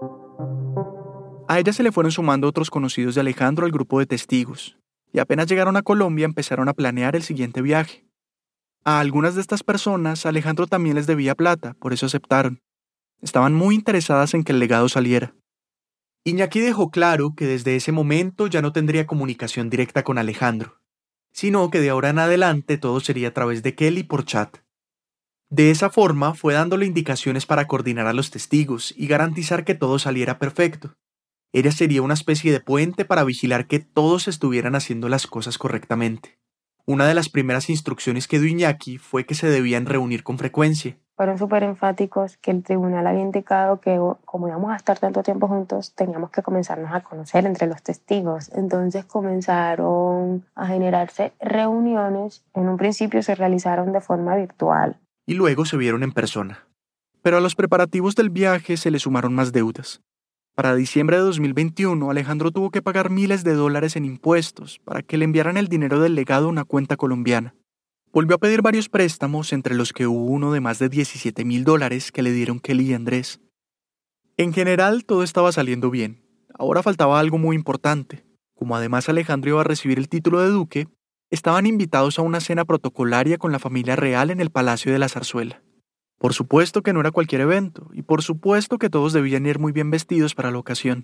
A ella se le fueron sumando otros conocidos de Alejandro al grupo de testigos, y apenas llegaron a Colombia empezaron a planear el siguiente viaje. A algunas de estas personas Alejandro también les debía plata, por eso aceptaron. Estaban muy interesadas en que el legado saliera. Iñaki dejó claro que desde ese momento ya no tendría comunicación directa con Alejandro, sino que de ahora en adelante todo sería a través de Kelly por chat. De esa forma fue dándole indicaciones para coordinar a los testigos y garantizar que todo saliera perfecto. Ella sería una especie de puente para vigilar que todos estuvieran haciendo las cosas correctamente. Una de las primeras instrucciones que dio Iñaki fue que se debían reunir con frecuencia. Fueron súper enfáticos que el tribunal había indicado que como íbamos a estar tanto tiempo juntos, teníamos que comenzarnos a conocer entre los testigos. Entonces comenzaron a generarse reuniones. En un principio se realizaron de forma virtual. Y luego se vieron en persona. Pero a los preparativos del viaje se le sumaron más deudas. Para diciembre de dos mil veintiuno, Alejandro tuvo que pagar miles de dólares en impuestos para que le enviaran el dinero del legado a una cuenta colombiana. Volvió a pedir varios préstamos, entre los que hubo uno de más de diecisiete mil dólares que le dieron Kelly y Andrés. En general, todo estaba saliendo bien. Ahora faltaba algo muy importante. Como además Alejandro iba a recibir el título de duque, estaban invitados a una cena protocolaria con la familia real en el Palacio de la Zarzuela. Por supuesto que no era cualquier evento, y por supuesto que todos debían ir muy bien vestidos para la ocasión.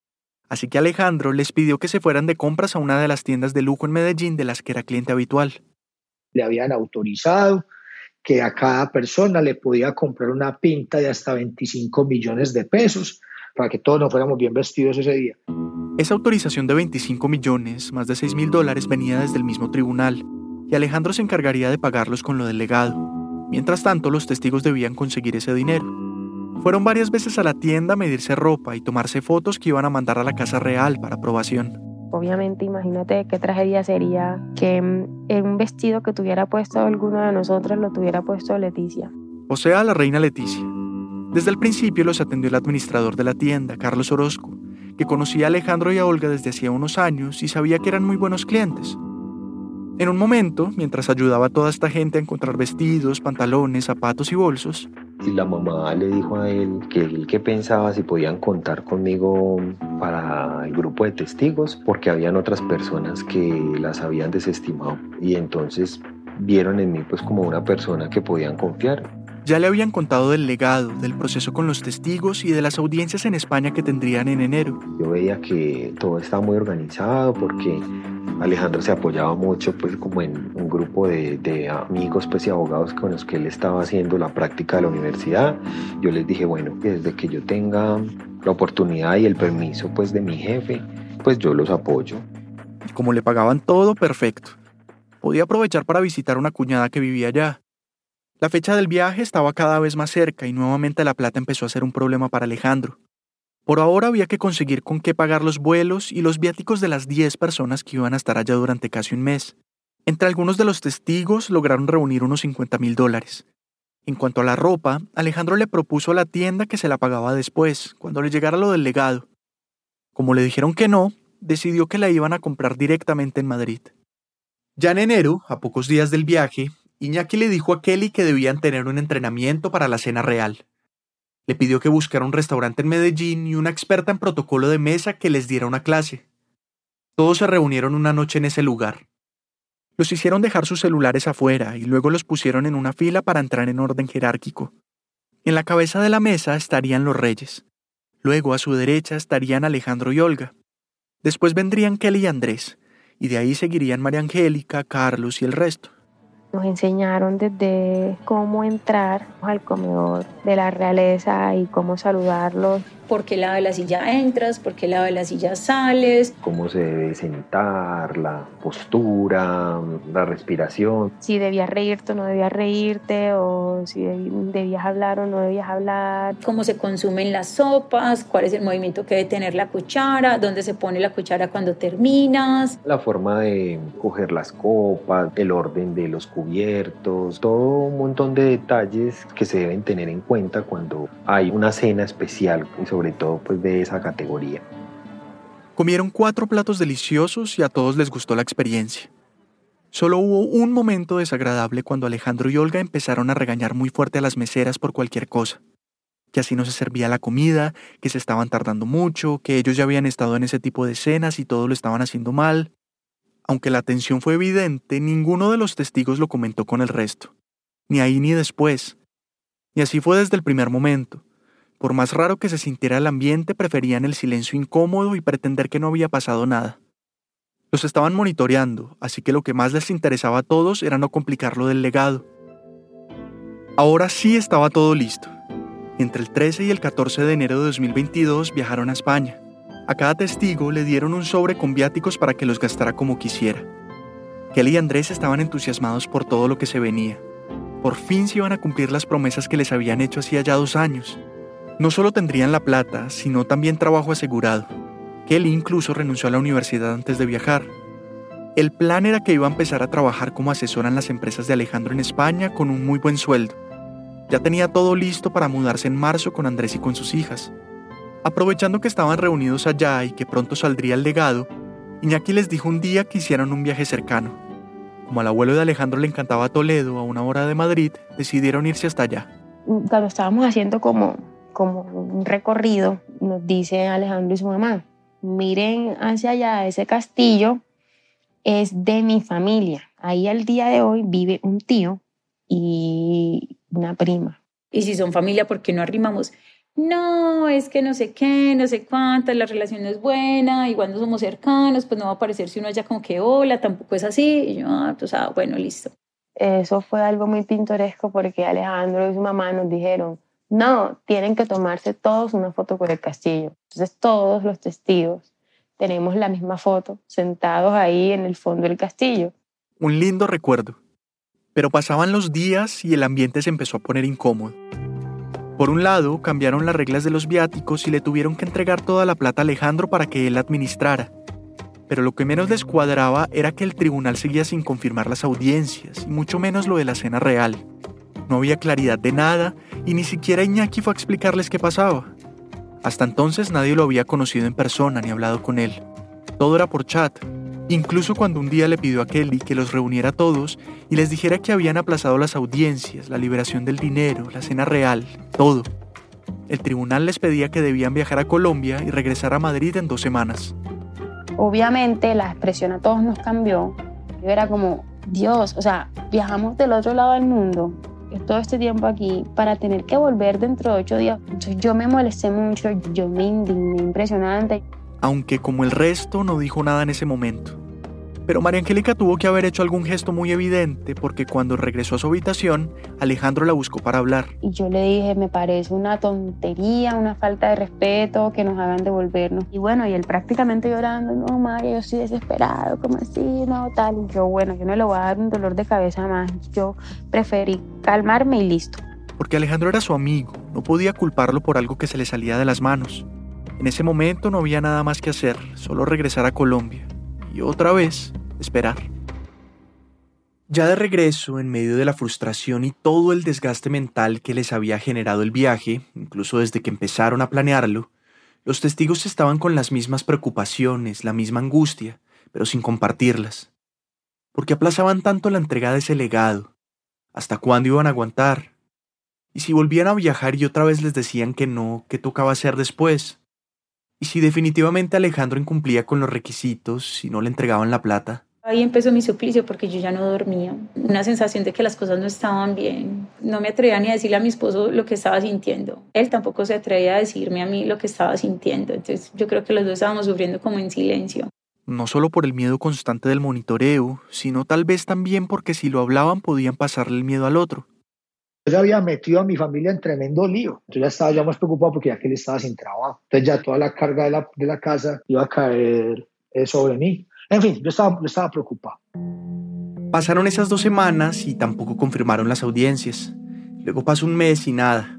Así que Alejandro les pidió que se fueran de compras a una de las tiendas de lujo en Medellín de las que era cliente habitual. Le habían autorizado que a cada persona le podía comprar una pinta de hasta veinticinco millones de pesos para que todos nos fuéramos bien vestidos ese día. Esa autorización de veinticinco millones, más de seis mil dólares, venía desde el mismo tribunal, y Alejandro se encargaría de pagarlos con lo del legado. Mientras tanto, los testigos debían conseguir ese dinero. Fueron varias veces a la tienda a medirse ropa y tomarse fotos que iban a mandar a la Casa Real para aprobación. Obviamente, imagínate qué tragedia sería que un vestido que tuviera puesto alguno de nosotros lo tuviera puesto Leticia. O sea, la reina Leticia. Desde el principio los atendió el administrador de la tienda, Carlos Orozco, que conocía a Alejandro y a Olga desde hacía unos años y sabía que eran muy buenos clientes. En un momento, mientras ayudaba a toda esta gente a encontrar vestidos, pantalones, zapatos y bolsos, y la mamá le dijo a él que él que pensaba si podían contar conmigo para el grupo de testigos, porque habían otras personas que las habían desestimado y entonces vieron en mí pues como una persona que podían confiar. Ya le habían contado del legado, del proceso con los testigos y de las audiencias en España que tendrían en enero. Yo veía que todo estaba muy organizado porque Alejandro se apoyaba mucho pues como en un grupo de, de amigos pues y abogados con los que él estaba haciendo la práctica de la universidad. Yo les dije, bueno, desde que yo tenga la oportunidad y el permiso pues de mi jefe, pues yo los apoyo. Y como le pagaban todo perfecto, podía aprovechar para visitar una cuñada que vivía allá. La fecha del viaje estaba cada vez más cerca y nuevamente la plata empezó a ser un problema para Alejandro. Por ahora había que conseguir con qué pagar los vuelos y los viáticos de las diez personas que iban a estar allá durante casi un mes. Entre algunos de los testigos lograron reunir unos cincuenta mil dólares. En cuanto a la ropa, Alejandro le propuso a la tienda que se la pagaba después, cuando le llegara lo del legado. Como le dijeron que no, decidió que la iban a comprar directamente en Madrid. Ya en enero, a pocos días del viaje, Iñaki le dijo a Kelly que debían tener un entrenamiento para la cena real. Le pidió que buscara un restaurante en Medellín y una experta en protocolo de mesa que les diera una clase. Todos se reunieron una noche en ese lugar. Los hicieron dejar sus celulares afuera y luego los pusieron en una fila para entrar en orden jerárquico. En la cabeza de la mesa estarían los reyes. Luego a su derecha estarían Alejandro y Olga. Después vendrían Kelly y Andrés, y de ahí seguirían María Angélica, Carlos y el resto. Nos enseñaron desde cómo entrar al comedor de la realeza y cómo saludarlos. ¿Por qué lado de la silla entras? ¿Por qué lado de la silla sales? Cómo se debe sentar, la postura, la respiración. Si debías reírte o no debías reírte, o si debías hablar o no debías hablar. Cómo se consumen las sopas, cuál es el movimiento que debe tener la cuchara, dónde se pone la cuchara cuando terminas. La forma de coger las copas, el orden de los cubiertos, todo un montón de detalles que se deben tener en cuenta cuando hay una cena especial y sobre todo pues de esa categoría. Comieron cuatro platos deliciosos y a todos les gustó la experiencia. Solo hubo un momento desagradable cuando Alejandro y Olga empezaron a regañar muy fuerte a las meseras por cualquier cosa. Que así no se servía la comida, que se estaban tardando mucho, que ellos ya habían estado en ese tipo de cenas y todo lo estaban haciendo mal. Aunque la tensión fue evidente, ninguno de los testigos lo comentó con el resto. Ni ahí ni después. Y así fue desde el primer momento. Por más raro que se sintiera el ambiente, preferían el silencio incómodo y pretender que no había pasado nada. Los estaban monitoreando, así que lo que más les interesaba a todos era no complicar lo del legado. Ahora sí estaba todo listo. Entre el trece y el catorce de enero de dos mil veintidós viajaron a España. A cada testigo le dieron un sobre con viáticos para que los gastara como quisiera. Kelly y Andrés estaban entusiasmados por todo lo que se venía. Por fin se iban a cumplir las promesas que les habían hecho hacía ya dos años. No solo tendrían la plata, sino también trabajo asegurado. Kelly incluso renunció a la universidad antes de viajar. El plan era que iba a empezar a trabajar como asesora en las empresas de Alejandro en España con un muy buen sueldo. Ya tenía todo listo para mudarse en marzo con Andrés y con sus hijas. Aprovechando que estaban reunidos allá y que pronto saldría el legado, Iñaki les dijo un día que hicieran un viaje cercano. Como al abuelo de Alejandro le encantaba Toledo, a una hora de Madrid, decidieron irse hasta allá. Cuando estábamos haciendo como, como un recorrido, nos dice Alejandro y su mamá, miren hacia allá ese castillo es de mi familia. Ahí al día de hoy vive un tío y una prima. Y si son familia, ¿por qué no arrimamos? No, es que no sé qué, no sé cuántas, la relación no es buena, igual no somos cercanos, pues no va a parecer si uno allá como que hola, tampoco es así. Y yo, ah, pues ah, bueno, listo. Eso fue algo muy pintoresco porque Alejandro y su mamá nos dijeron, no, tienen que tomarse todos una foto con el castillo. Entonces todos los testigos tenemos la misma foto, sentados ahí en el fondo del castillo. Un lindo recuerdo. Pero pasaban los días y el ambiente se empezó a poner incómodo. Por un lado, cambiaron las reglas de los viáticos y le tuvieron que entregar toda la plata a Alejandro para que él la administrara. Pero lo que menos les cuadraba era que el tribunal seguía sin confirmar las audiencias, y mucho menos lo de la cena real. No había claridad de nada, y ni siquiera Iñaki fue a explicarles qué pasaba. Hasta entonces nadie lo había conocido en persona ni hablado con él. Todo era por chat. Incluso cuando un día le pidió a Kelly que los reuniera a todos y les dijera que habían aplazado las audiencias, la liberación del dinero, la cena real, todo. El tribunal les pedía que debían viajar a Colombia y regresar a Madrid en dos semanas. Obviamente la expresión a todos nos cambió. Yo era como, Dios, o sea, viajamos del otro lado del mundo todo este tiempo aquí para tener que volver dentro de ocho días. Entonces yo me molesté mucho, yo me indigné impresionante. Aunque como el resto no dijo nada en ese momento. Pero María Angélica tuvo que haber hecho algún gesto muy evidente porque cuando regresó a su habitación, Alejandro la buscó para hablar. Y yo le dije, me parece una tontería, una falta de respeto que nos hagan devolvernos. Y bueno, y él prácticamente llorando, no María, yo estoy desesperado, ¿cómo así? No, tal. Y yo, bueno, yo no le voy a dar un dolor de cabeza más. Yo preferí calmarme y listo. Porque Alejandro era su amigo, no podía culparlo por algo que se le salía de las manos. En ese momento no había nada más que hacer, solo regresar a Colombia. Y otra vez, esperar. Ya de regreso, en medio de la frustración y todo el desgaste mental que les había generado el viaje, incluso desde que empezaron a planearlo, los testigos estaban con las mismas preocupaciones, la misma angustia, pero sin compartirlas. ¿Por qué aplazaban tanto la entrega de ese legado? ¿Hasta cuándo iban a aguantar? ¿Y si volvían a viajar y otra vez les decían que no, qué tocaba hacer después? ¿Y si definitivamente Alejandro incumplía con los requisitos y no le entregaban la plata? Ahí empezó mi suplicio porque yo ya no dormía. Una sensación de que las cosas no estaban bien. No me atrevía ni a decirle a mi esposo lo que estaba sintiendo. Él tampoco se atrevía a decirme a mí lo que estaba sintiendo. Entonces yo creo que los dos estábamos sufriendo como en silencio. No solo por el miedo constante del monitoreo, sino tal vez también porque si lo hablaban podían pasarle el miedo al otro. Yo ya había metido a mi familia en tremendo lío. Yo ya estaba ya más preocupado porque ya que él estaba sin trabajo. Entonces ya toda la carga de la, de la casa iba a caer eh, sobre mí. En fin, yo estaba, yo estaba preocupado. Pasaron esas dos semanas y tampoco confirmaron las audiencias. Luego pasó un mes y nada.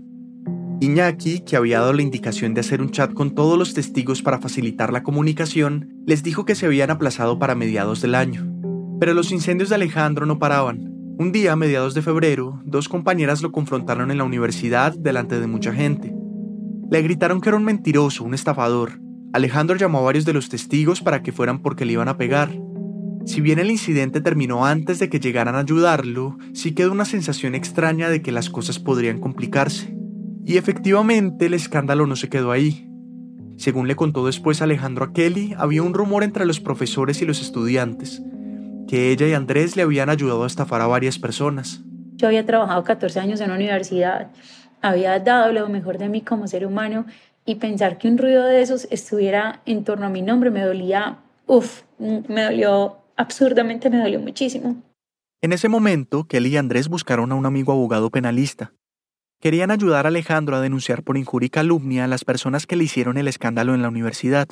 Iñaki, que había dado la indicación de hacer un chat con todos los testigos para facilitar la comunicación, les dijo que se habían aplazado para mediados del año. Pero los incendios de Alejandro no paraban. Un día, a mediados de febrero, dos compañeras lo confrontaron en la universidad delante de mucha gente. Le gritaron que era un mentiroso, un estafador. Alejandro llamó a varios de los testigos para que fueran porque le iban a pegar. Si bien el incidente terminó antes de que llegaran a ayudarlo, sí quedó una sensación extraña de que las cosas podrían complicarse. Y efectivamente, el escándalo no se quedó ahí. Según le contó después Alejandro a Kelly, había un rumor entre los profesores y los estudiantes, que ella y Andrés le habían ayudado a estafar a varias personas. Yo había trabajado catorce años en la universidad, había dado lo mejor de mí como ser humano y pensar que un ruido de esos estuviera en torno a mi nombre me dolía, uff, me dolió, absurdamente me dolió muchísimo. En ese momento, Kelly y Andrés buscaron a un amigo abogado penalista. Querían ayudar a Alejandro a denunciar por injuria y calumnia a las personas que le hicieron el escándalo en la universidad.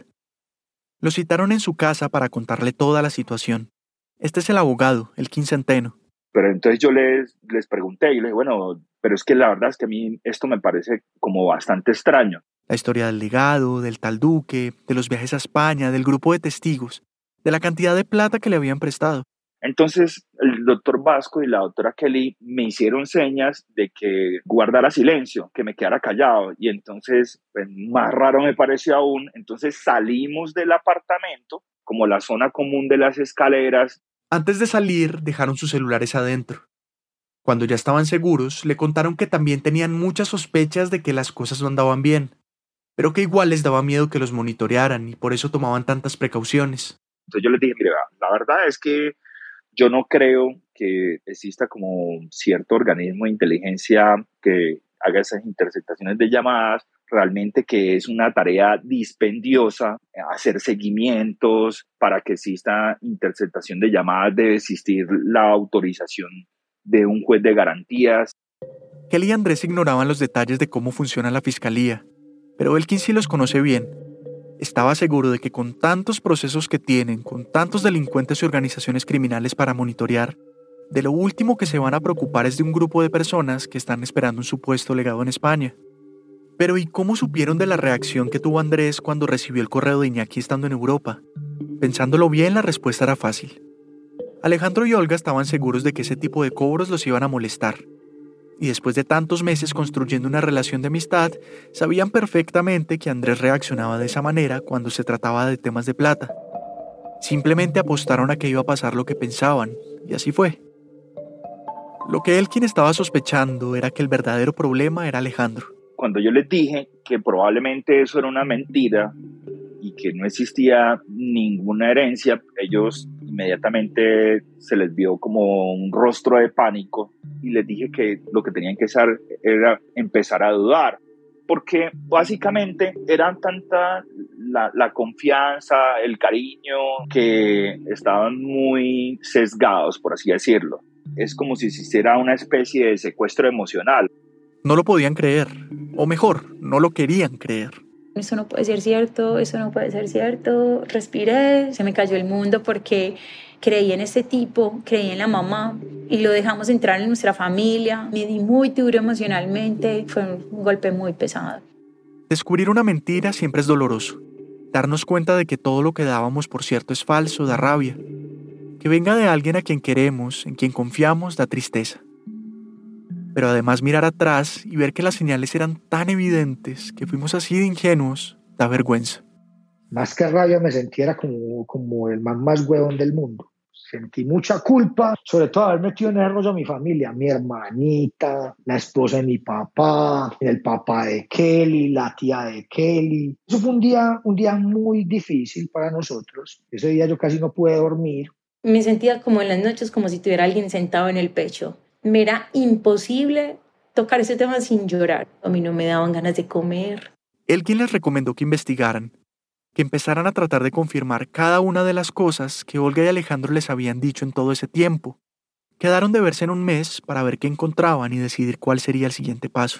Lo citaron en su casa para contarle toda la situación. Este es el abogado, el Quincenteno. Pero entonces yo les, les pregunté y les dije, bueno, pero es que la verdad es que a mí esto me parece como bastante extraño. La historia del legado, del tal Duque, de los viajes a España, del grupo de testigos, de la cantidad de plata que le habían prestado. Entonces el doctor Vasco y la doctora Kelly me hicieron señas de que guardara silencio, que me quedara callado. Y entonces, pues, más raro me pareció aún. Entonces salimos del apartamento, como la zona común de las escaleras. Antes de salir, dejaron sus celulares adentro. Cuando ya estaban seguros, le contaron que también tenían muchas sospechas de que las cosas no andaban bien, pero que igual les daba miedo que los monitorearan y por eso tomaban tantas precauciones. Entonces yo les dije, mire, la verdad es que yo no creo que exista como cierto organismo de inteligencia que haga esas interceptaciones de llamadas, realmente que es una tarea dispendiosa, hacer seguimientos para que exista interceptación de llamadas debe existir la autorización de un juez de garantías. Kelly y Andrés ignoraban los detalles de cómo funciona la fiscalía, pero Elkin sí los conoce bien. Estaba seguro de que con tantos procesos que tienen, con tantos delincuentes y organizaciones criminales para monitorear, de lo último que se van a preocupar es de un grupo de personas que están esperando un supuesto legado en España. Pero ¿y cómo supieron de la reacción que tuvo Andrés cuando recibió el correo de Iñaki estando en Europa? Pensándolo bien, la respuesta era fácil. Alejandro y Olga estaban seguros de que ese tipo de cobros los iban a molestar. Y después de tantos meses construyendo una relación de amistad, sabían perfectamente que Andrés reaccionaba de esa manera cuando se trataba de temas de plata. Simplemente apostaron a que iba a pasar lo que pensaban, y así fue. Lo que Elkin estaba sospechando era que el verdadero problema era Alejandro. Cuando yo les dije que probablemente eso era una mentira y que no existía ninguna herencia, ellos inmediatamente se les vio como un rostro de pánico y les dije que lo que tenían que hacer era empezar a dudar, porque básicamente eran tanta la, la confianza, el cariño, que estaban muy sesgados, por así decirlo. Es como si existiera una especie de secuestro emocional. No lo podían creer, o mejor, no lo querían creer. Eso no puede ser cierto, eso no puede ser cierto. Respiré, se me cayó el mundo porque creí en este tipo, creí en la mamá y lo dejamos entrar en nuestra familia. Me di muy duro emocionalmente, fue un golpe muy pesado. Descubrir una mentira siempre es doloroso. Darnos cuenta de que todo lo que dábamos por cierto es falso da rabia. Que venga de alguien a quien queremos, en quien confiamos, da tristeza. Pero además mirar atrás y ver que las señales eran tan evidentes, que fuimos así de ingenuos, da vergüenza. Más que rabia me sentía como, como el man más huevón del mundo. Sentí mucha culpa, sobre todo haber metido en el rollo a mi familia, mi hermanita, la esposa de mi papá, el papá de Kelly, la tía de Kelly. Eso fue un día, un día muy difícil para nosotros. Ese día yo casi no pude dormir. Me sentía como en las noches como si tuviera alguien sentado en el pecho. Me era imposible tocar ese tema sin llorar. A mí no me daban ganas de comer. Elkin les recomendó que investigaran, que empezaran a tratar de confirmar cada una de las cosas que Olga y Alejandro les habían dicho en todo ese tiempo. Quedaron de verse en un mes para ver qué encontraban y decidir cuál sería el siguiente paso.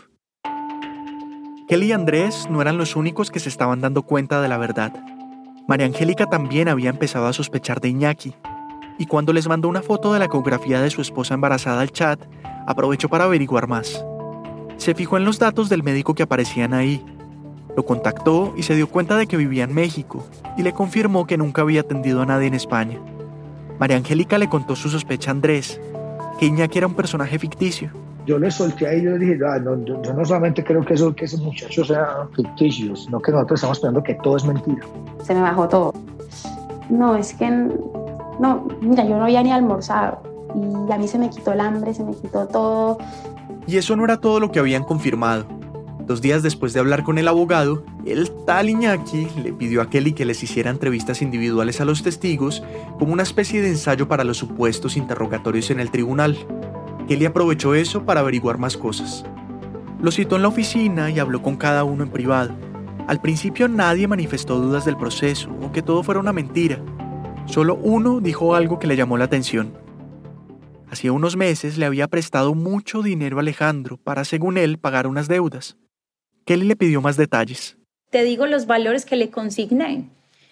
Kelly y Andrés no eran los únicos que se estaban dando cuenta de la verdad. María Angélica también había empezado a sospechar de Iñaki. Y cuando les mandó una foto de la ecografía de su esposa embarazada al chat, aprovechó para averiguar más. Se fijó en los datos del médico que aparecían ahí. Lo contactó y se dio cuenta de que vivía en México y le confirmó que nunca había atendido a nadie en España. María Angélica le contó su sospecha a Andrés, que Iñaki era un personaje ficticio. Yo le solté ahí y yo le dije, ah, no, yo, yo no solamente creo que, eso, que ese muchacho sea ficticio, sino que nosotros estamos pensando que todo es mentira. Se me bajó todo. No, es que... No, mira, yo no había ni almorzado y a mí se me quitó el hambre, se me quitó todo. Y eso no era todo lo que habían confirmado. Dos días después de hablar con el abogado, el tal Iñaki le pidió a Kelly que les hiciera entrevistas individuales a los testigos como una especie de ensayo para los supuestos interrogatorios en el tribunal. Kelly aprovechó eso para averiguar más cosas. Lo citó en la oficina y habló con cada uno en privado. Al principio nadie manifestó dudas del proceso o que todo fuera una mentira. Solo uno dijo algo que le llamó la atención. Hacía unos meses le había prestado mucho dinero a Alejandro para, según él, pagar unas deudas. Kelly le pidió más detalles. Te digo los valores que le consigné.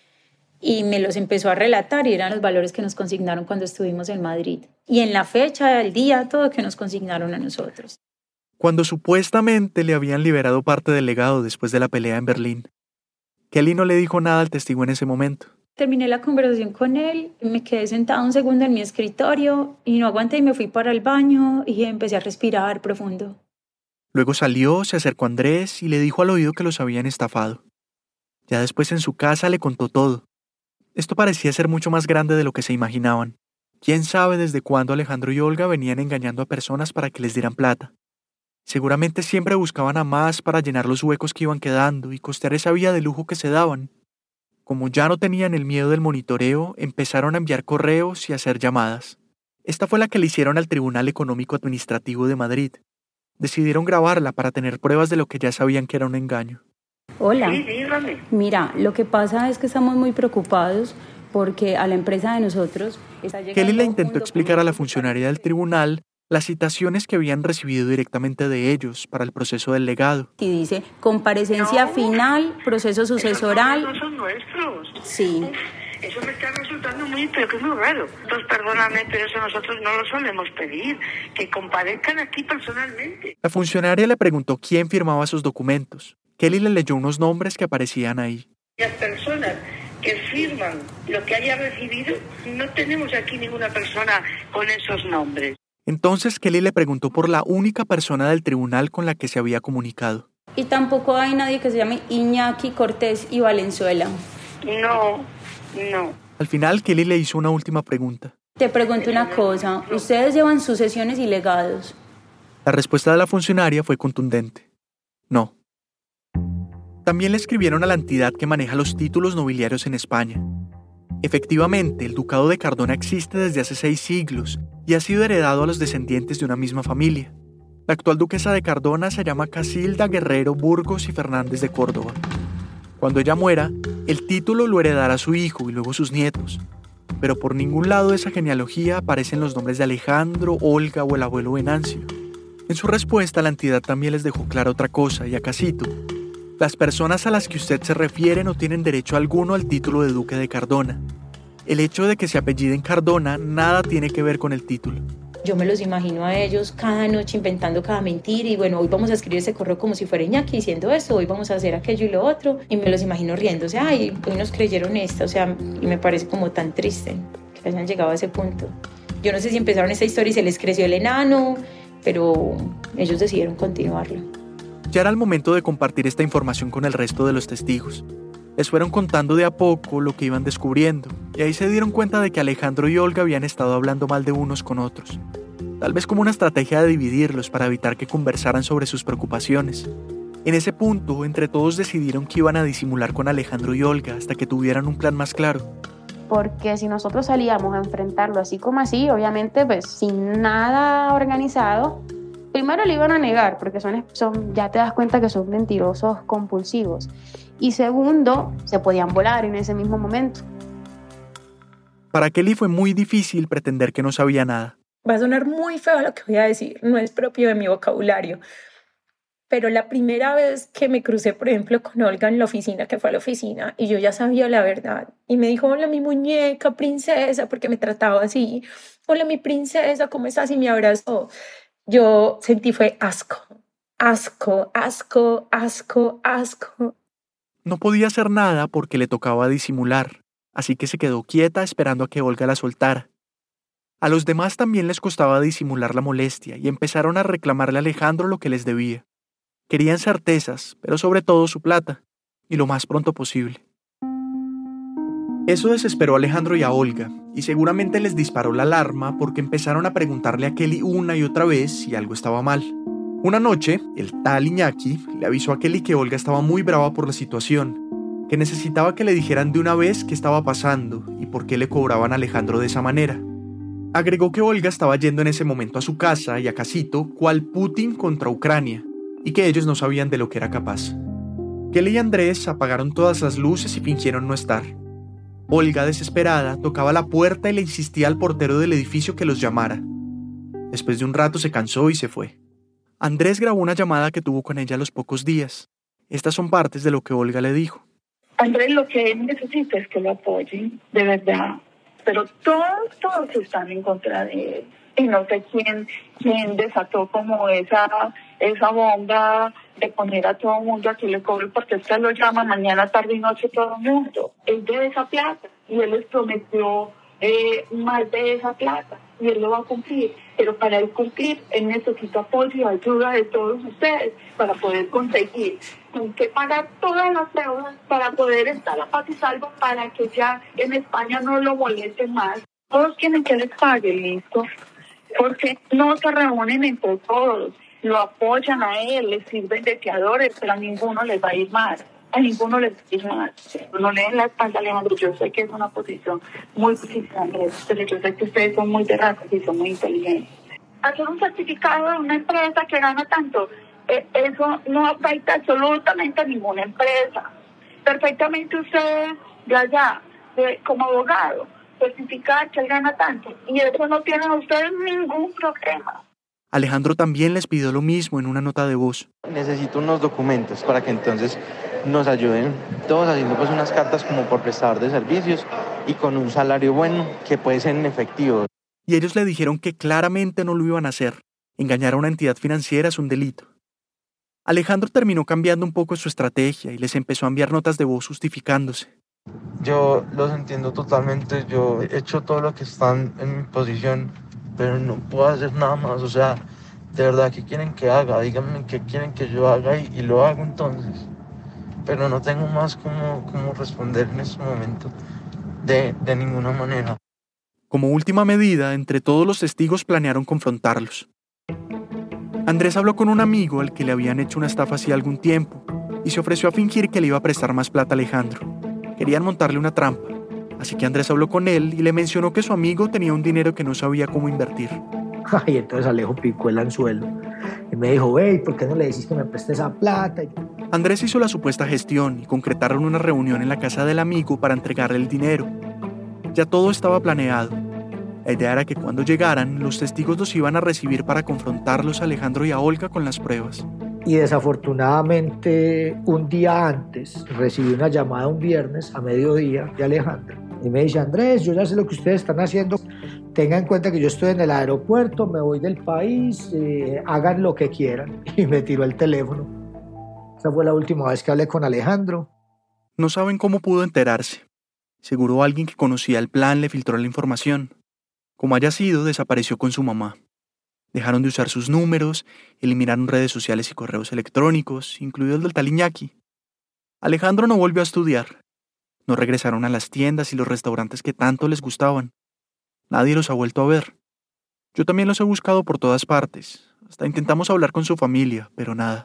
Y me los empezó a relatar y eran los valores que nos consignaron cuando estuvimos en Madrid. Y en la fecha, el día, todo que nos consignaron a nosotros. Cuando supuestamente le habían liberado parte del legado después de la pelea en Berlín. Kelly no le dijo nada al testigo en ese momento. Terminé la conversación con él, me quedé sentada un segundo en mi escritorio y no aguanté y me fui para el baño y empecé a respirar profundo. Luego salió, se acercó a Andrés y le dijo al oído que los habían estafado. Ya después en su casa le contó todo. Esto parecía ser mucho más grande de lo que se imaginaban. ¿Quién sabe desde cuándo Alejandro y Olga venían engañando a personas para que les dieran plata? Seguramente siempre buscaban a más para llenar los huecos que iban quedando y costear esa vida de lujo que se daban. Como ya no tenían el miedo del monitoreo, empezaron a enviar correos y a hacer llamadas. Esta fue la que le hicieron al Tribunal Económico Administrativo de Madrid. Decidieron grabarla para tener pruebas de lo que ya sabían que era un engaño. Hola. Sí, dígame. Mira, lo que pasa es que estamos muy preocupados porque a la empresa de nosotros está llegando... Kelly le intentó explicar a la funcionaria del tribunal las citaciones que habían recibido directamente de ellos para el proceso del legado. Y dice, comparecencia No. final, proceso sucesoral... Esos son nuestros. Sí. Eso me está resultando muy, pero que es muy raro. Entonces, perdóname, pero eso nosotros no lo solemos pedir, que comparezcan aquí personalmente. La funcionaria le preguntó quién firmaba sus documentos. Kelly le leyó unos nombres que aparecían ahí. Las personas que firman lo que haya recibido, no tenemos aquí ninguna persona con esos nombres. Entonces Kelly le preguntó por la única persona del tribunal con la que se había comunicado. Y tampoco hay nadie que se llame Iñaki Cortés y Valenzuela. No, no. Al final Kelly le hizo una última pregunta. Te pregunto una cosa, ¿ustedes llevan sucesiones y legados? La respuesta de la funcionaria fue contundente. No. También le escribieron a la entidad que maneja los títulos nobiliarios en España. Efectivamente, el Ducado de Cardona existe desde hace seis siglos y ha sido heredado a los descendientes de una misma familia. La actual duquesa de Cardona se llama Casilda Guerrero Burgos y Fernández de Córdoba. Cuando ella muera, el título lo heredará su hijo y luego sus nietos. Pero por ningún lado de esa genealogía aparecen los nombres de Alejandro, Olga o el abuelo Venancio. En su respuesta, la entidad también les dejó clara otra cosa, y acá cito: las personas a las que usted se refiere no tienen derecho alguno al título de duque de Cardona. El hecho de que se apelliden Cardona nada tiene que ver con el título. Yo me los imagino a ellos cada noche inventando cada mentira y bueno, hoy vamos a escribir ese correo como si fuera Iñaki diciendo esto, hoy vamos a hacer aquello y lo otro, y me los imagino riéndose, ay, hoy nos creyeron esto, o sea, y me parece como tan triste que hayan llegado a ese punto. Yo no sé si empezaron esta historia y se les creció el enano, pero ellos decidieron continuarla. Ya era el momento de compartir esta información con el resto de los testigos. Les fueron contando de a poco lo que iban descubriendo, y ahí se dieron cuenta de que Alejandro y Olga habían estado hablando mal de unos con otros. Tal vez como una estrategia de dividirlos para evitar que conversaran sobre sus preocupaciones. En ese punto, entre todos decidieron que iban a disimular con Alejandro y Olga hasta que tuvieran un plan más claro. Porque si nosotros salíamos a enfrentarlo así como así, obviamente pues sin nada organizado, primero le iban a negar, porque son, son, ya te das cuenta que son mentirosos compulsivos. Y segundo, se podían volar en ese mismo momento. Para Kelly fue muy difícil pretender que no sabía nada. Va a sonar muy feo lo que voy a decir, no es propio de mi vocabulario. Pero la primera vez que me crucé, por ejemplo, con Olga en la oficina, que fue a la oficina, y yo ya sabía la verdad, y me dijo, hola mi muñeca, princesa, porque me trataba así, hola mi princesa, ¿cómo estás? Y me abrazó. Yo sentí fue asco, asco, asco, asco, asco. No podía hacer nada porque le tocaba disimular, así que se quedó quieta esperando a que Olga la soltara. A los demás también les costaba disimular la molestia y empezaron a reclamarle a Alejandro lo que les debía. Querían certezas, pero sobre todo su plata, y lo más pronto posible. Eso desesperó a Alejandro y a Olga, y seguramente les disparó la alarma porque empezaron a preguntarle a Kelly una y otra vez si algo estaba mal. Una noche, el tal Iñaki le avisó a Kelly que Olga estaba muy brava por la situación, que necesitaba que le dijeran de una vez qué estaba pasando y por qué le cobraban a Alejandro de esa manera. Agregó que Olga estaba yendo en ese momento a su casa y a Casito, cual Putin contra Ucrania, y que ellos no sabían de lo que era capaz. Kelly y Andrés apagaron todas las luces y fingieron no estar. Olga, desesperada, tocaba la puerta y le insistía al portero del edificio que los llamara. Después de un rato se cansó y se fue. Andrés grabó una llamada que tuvo con ella a los pocos días. Estas son partes de lo que Olga le dijo. Andrés, lo que él necesita es que lo apoyen, de verdad. Pero todos, todos están en contra de él. Y no sé quién, quién desató como esa, esa bomba de poner a todo el mundo a que le cobre, porque usted lo llama mañana, tarde y noche todo el mundo. Él debe esa plata y él les prometió eh, más de esa plata y él lo va a cumplir. Pero para él cumplir, él necesita apoyo y ayuda de todos ustedes para poder conseguir. Con que pagar todas las deudas para poder estar a paz y salvo, para que ya en España no lo molesten más. Todos quieren que les pague, listo. Porque no se reúnen entre todos, lo apoyan a él, les sirven de fiadores, pero a ninguno les va a ir mal. a ninguno les dice nada. No le den la espalda a Alejandro. Yo sé que es una posición muy difícil, Andrés, pero yo sé que ustedes son muy terracos y son muy inteligentes. Hacer un certificado de una empresa que gana tanto, eh, eso no afecta absolutamente a ninguna empresa. Perfectamente ustedes de allá, de, como abogado, certificar que él gana tanto, y eso no tienen ustedes ningún problema. Alejandro también les pidió lo mismo en una nota de voz. Necesito unos documentos para que entonces nos ayuden todos haciendo pues unas cartas como por prestador de servicios y con un salario bueno que puede ser en efectivo. Y ellos le dijeron que claramente no lo iban a hacer. Engañar a una entidad financiera es un delito. Alejandro terminó cambiando un poco su estrategia y les empezó a enviar notas de voz justificándose. Yo los entiendo totalmente, yo he hecho todo lo que están en mi posición, pero no puedo hacer nada más. O sea, de verdad, ¿qué quieren que haga? Díganme qué quieren que yo haga y, y lo hago entonces. Pero no tengo más cómo, cómo responder en este momento de, de ninguna manera. Como última medida, entre todos los testigos planearon confrontarlos. Andrés habló con un amigo al que le habían hecho una estafa hacía algún tiempo y se ofreció a fingir que le iba a prestar más plata a Alejandro. Querían montarle una trampa, así que Andrés habló con él y le mencionó que su amigo tenía un dinero que no sabía cómo invertir. Y entonces Alejo picó el anzuelo y me dijo, hey, ¿por qué no le decís que me preste esa plata? Andrés hizo la supuesta gestión y concretaron una reunión en la casa del amigo para entregarle el dinero. Ya todo estaba planeado. La idea era que cuando llegaran, los testigos los iban a recibir para confrontarlos a Alejandro y a Olga con las pruebas. Y desafortunadamente, un día antes, recibí una llamada un viernes a mediodía de Alejandro. Y me dice, Andrés, yo ya sé lo que ustedes están haciendo. Tengan en cuenta que yo estoy en el aeropuerto, me voy del país, eh, hagan lo que quieran. Y me tiró el teléfono. Esa fue la última vez que hablé con Alejandro. No saben cómo pudo enterarse. Seguro alguien que conocía el plan le filtró la información. Como haya sido, desapareció con su mamá. Dejaron de usar sus números, eliminaron redes sociales y correos electrónicos, incluido el del tal Iñaki. Alejandro no volvió a estudiar. No regresaron a las tiendas y los restaurantes que tanto les gustaban. Nadie los ha vuelto a ver. Yo también los he buscado por todas partes. Hasta intentamos hablar con su familia, pero nada.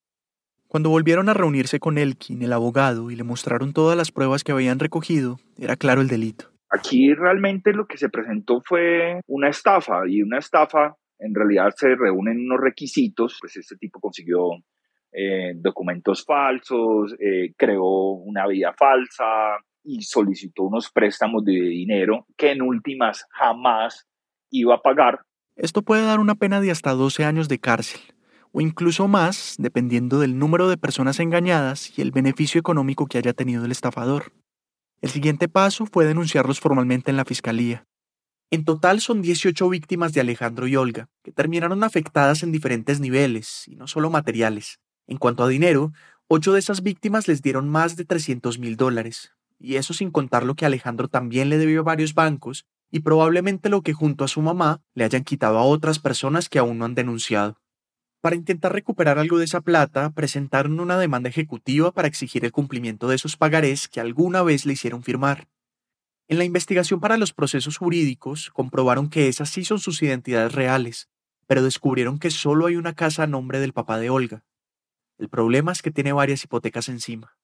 Cuando volvieron a reunirse con Elkin, el abogado, y le mostraron todas las pruebas que habían recogido, era claro el delito. Aquí realmente lo que se presentó fue una estafa, y una estafa en realidad se reúnen unos requisitos. Pues este tipo consiguió eh, documentos falsos, eh, creó una vida falsa y solicitó unos préstamos de dinero que en últimas jamás iba a pagar. Esto puede dar una pena de hasta doce años de cárcel, o incluso más, dependiendo del número de personas engañadas y el beneficio económico que haya tenido el estafador. El siguiente paso fue denunciarlos formalmente en la fiscalía. En total son dieciocho víctimas de Alejandro y Olga, que terminaron afectadas en diferentes niveles, y no solo materiales. En cuanto a dinero, ocho de esas víctimas les dieron más de trescientos mil dólares, y eso sin contar lo que Alejandro también le debió a varios bancos, y probablemente lo que junto a su mamá le hayan quitado a otras personas que aún no han denunciado. Para intentar recuperar algo de esa plata, presentaron una demanda ejecutiva para exigir el cumplimiento de esos pagarés que alguna vez le hicieron firmar. En la investigación para los procesos jurídicos, comprobaron que esas sí son sus identidades reales, pero descubrieron que solo hay una casa a nombre del papá de Olga. El problema es que tiene varias hipotecas encima.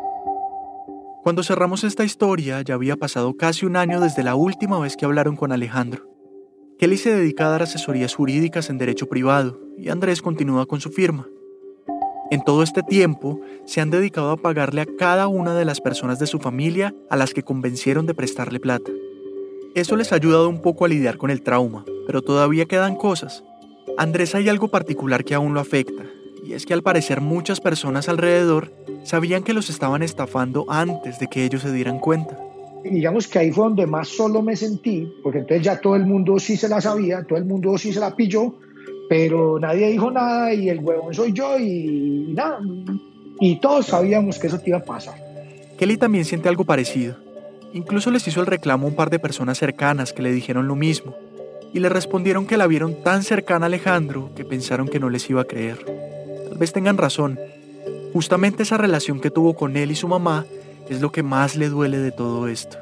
Cuando cerramos esta historia, ya había pasado casi un año desde la última vez que hablaron con Alejandro. Kelly se dedica a dar asesorías jurídicas en derecho privado y Andrés continúa con su firma. En todo este tiempo, se han dedicado a pagarle a cada una de las personas de su familia a las que convencieron de prestarle plata. Eso les ha ayudado un poco a lidiar con el trauma, pero todavía quedan cosas. A Andrés hay algo particular que aún lo afecta, y es que al parecer muchas personas alrededor sabían que los estaban estafando antes de que ellos se dieran cuenta. Digamos que ahí fue donde más solo me sentí, porque entonces ya todo el mundo sí se la sabía, todo el mundo sí se la pilló, pero nadie dijo nada y el huevón soy yo y nada. Y todos sabíamos que eso te iba a pasar. Kelly también siente algo parecido. Incluso les hizo el reclamo a un par de personas cercanas que le dijeron lo mismo y le respondieron que la vieron tan cercana a Alejandro que pensaron que no les iba a creer. Tal vez tengan razón. Justamente esa relación que tuvo con él y su mamá es lo que más le duele de todo esto.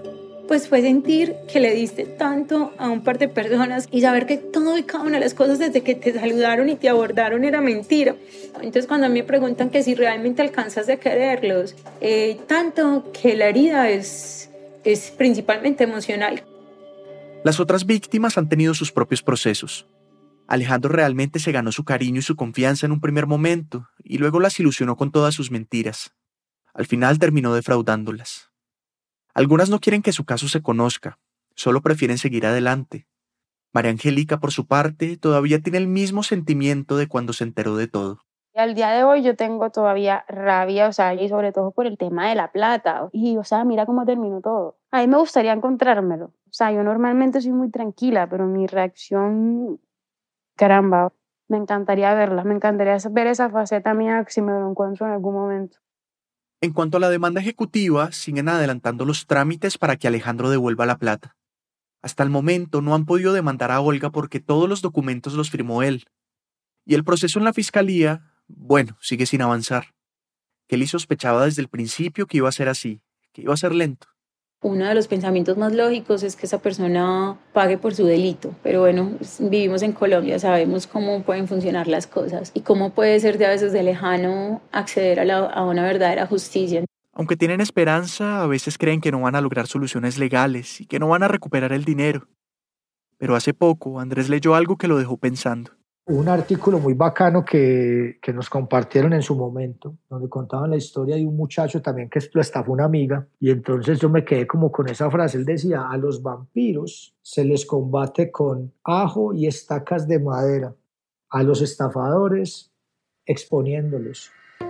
pues fue sentir que le diste tanto a un par de personas y saber que todo y cada una de las cosas desde que te saludaron y te abordaron era mentira. Entonces cuando a mí me preguntan que si realmente alcanzas a quererlos, eh, tanto que la herida es, es principalmente emocional. Las otras víctimas han tenido sus propios procesos. Alejandro realmente se ganó su cariño y su confianza en un primer momento y luego las ilusionó con todas sus mentiras. Al final terminó defraudándolas. Algunas no quieren que su caso se conozca, solo prefieren seguir adelante. María Angélica, por su parte, todavía tiene el mismo sentimiento de cuando se enteró de todo. Al día de hoy yo tengo todavía rabia, o sea, y sobre todo por el tema de la plata. Y, o sea, mira cómo terminó todo. A mí me gustaría encontrármelo. O sea, yo normalmente soy muy tranquila, pero mi reacción, caramba, me encantaría verla. Me encantaría ver esa faceta mía si me lo encuentro en algún momento. En cuanto a la demanda ejecutiva, siguen adelantando los trámites para que Alejandro devuelva la plata. Hasta el momento no han podido demandar a Olga porque todos los documentos los firmó él. Y el proceso en la fiscalía, bueno, sigue sin avanzar. Kelly sospechaba desde el principio que iba a ser así, que iba a ser lento. Uno de los pensamientos más lógicos es que esa persona pague por su delito, pero bueno, vivimos en Colombia, sabemos cómo pueden funcionar las cosas y cómo puede ser de a veces de lejano acceder a, la, a una verdadera justicia. Aunque tienen esperanza, a veces creen que no van a lograr soluciones legales y que no van a recuperar el dinero. Pero hace poco Andrés leyó algo que lo dejó pensando. Un artículo muy bacano que, que nos compartieron en su momento, donde contaban la historia de un muchacho también que lo estafó una amiga, y entonces yo me quedé como con esa frase. Él decía: a los vampiros se les combate con ajo y estacas de madera, a los estafadores exponiéndolos.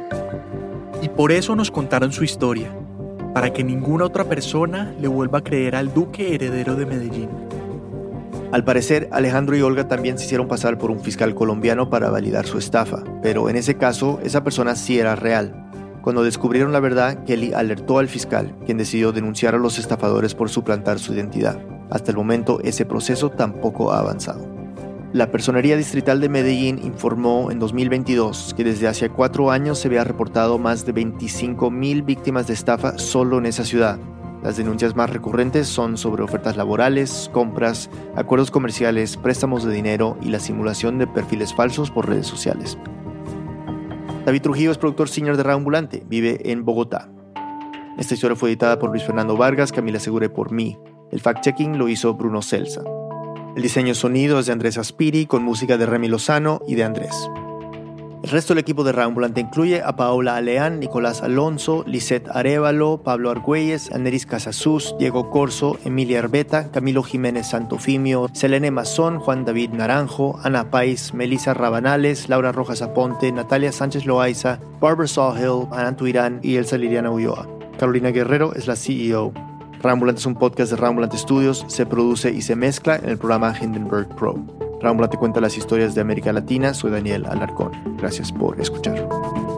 Y por eso nos contaron su historia, para que ninguna otra persona le vuelva a creer al duque heredero de Medellín. Al parecer, Alejandro y Olga también se hicieron pasar por un fiscal colombiano para validar su estafa, pero en ese caso, esa persona sí era real. Cuando descubrieron la verdad, Kelly alertó al fiscal, quien decidió denunciar a los estafadores por suplantar su identidad. Hasta el momento, ese proceso tampoco ha avanzado. La Personería Distrital de Medellín informó en dos mil veintidós que desde hace cuatro años se había reportado más de veinticinco mil víctimas de estafa solo en esa ciudad. Las denuncias más recurrentes son sobre ofertas laborales, compras, acuerdos comerciales, préstamos de dinero y la simulación de perfiles falsos por redes sociales. David Trujillo es productor senior de Radio Ambulante, vive en Bogotá. Esta historia fue editada por Luis Fernando Vargas, Camila Segura por mí. El fact-checking lo hizo Bruno Celsa. El diseño de sonido es de Andrés Aspiri, con música de Remy Lozano y de Andrés. El resto del equipo de Radio Ambulante incluye a Paola Aleán, Nicolás Alonso, Lisette Arévalo, Pablo Argüelles, Aneris Casasus, Diego Corso, Emilia Arbeta, Camilo Jiménez Santofimio, Selene Mazón, Juan David Naranjo, Ana Pais, Melissa Rabanales, Laura Rojas Aponte, Natalia Sánchez Loaiza, Barbara Sawhill, Ana Tuirán y Elsa Liliana Ulloa. Carolina Guerrero es la C E O. Radio Ambulante es un podcast de Radio Ambulante Studios, se produce y se mezcla en el programa Hindenburg Pro. Radio Ambulante cuenta las historias de América Latina. Soy Daniel Alarcón. Gracias por escuchar.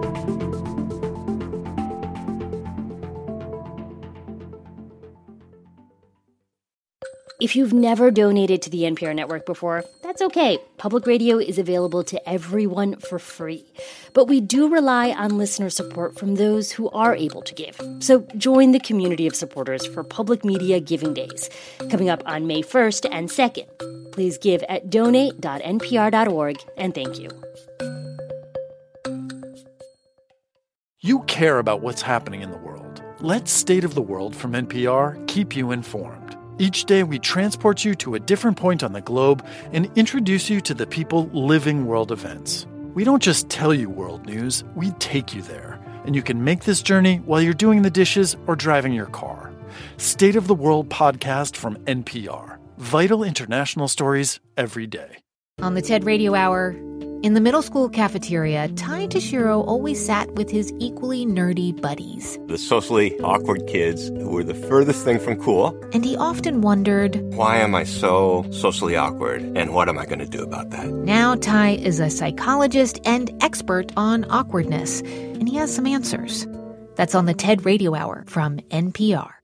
If you've never donated to the N P R network before, that's okay. Public radio is available to everyone for free. But we do rely on listener support from those who are able to give. So join the community of supporters for Public Media Giving Days, coming up on May first and second. Please give at donate dot n p r dot org, and thank you. You care about what's happening in the world. Let State of the World from N P R keep you informed. Each day, we transport you to a different point on the globe and introduce you to the people living world events. We don't just tell you world news, we take you there. And you can make this journey while you're doing the dishes or driving your car. State of the World podcast from N P R. Vital international stories every day. On the TED Radio Hour, in the middle school cafeteria, Ty Tashiro always sat with his equally nerdy buddies. The socially awkward kids who were the furthest thing from cool. And he often wondered, why am I so socially awkward, and what am I going to do about that? Now Ty is a psychologist and expert on awkwardness, and he has some answers. That's on the TED Radio Hour from N P R.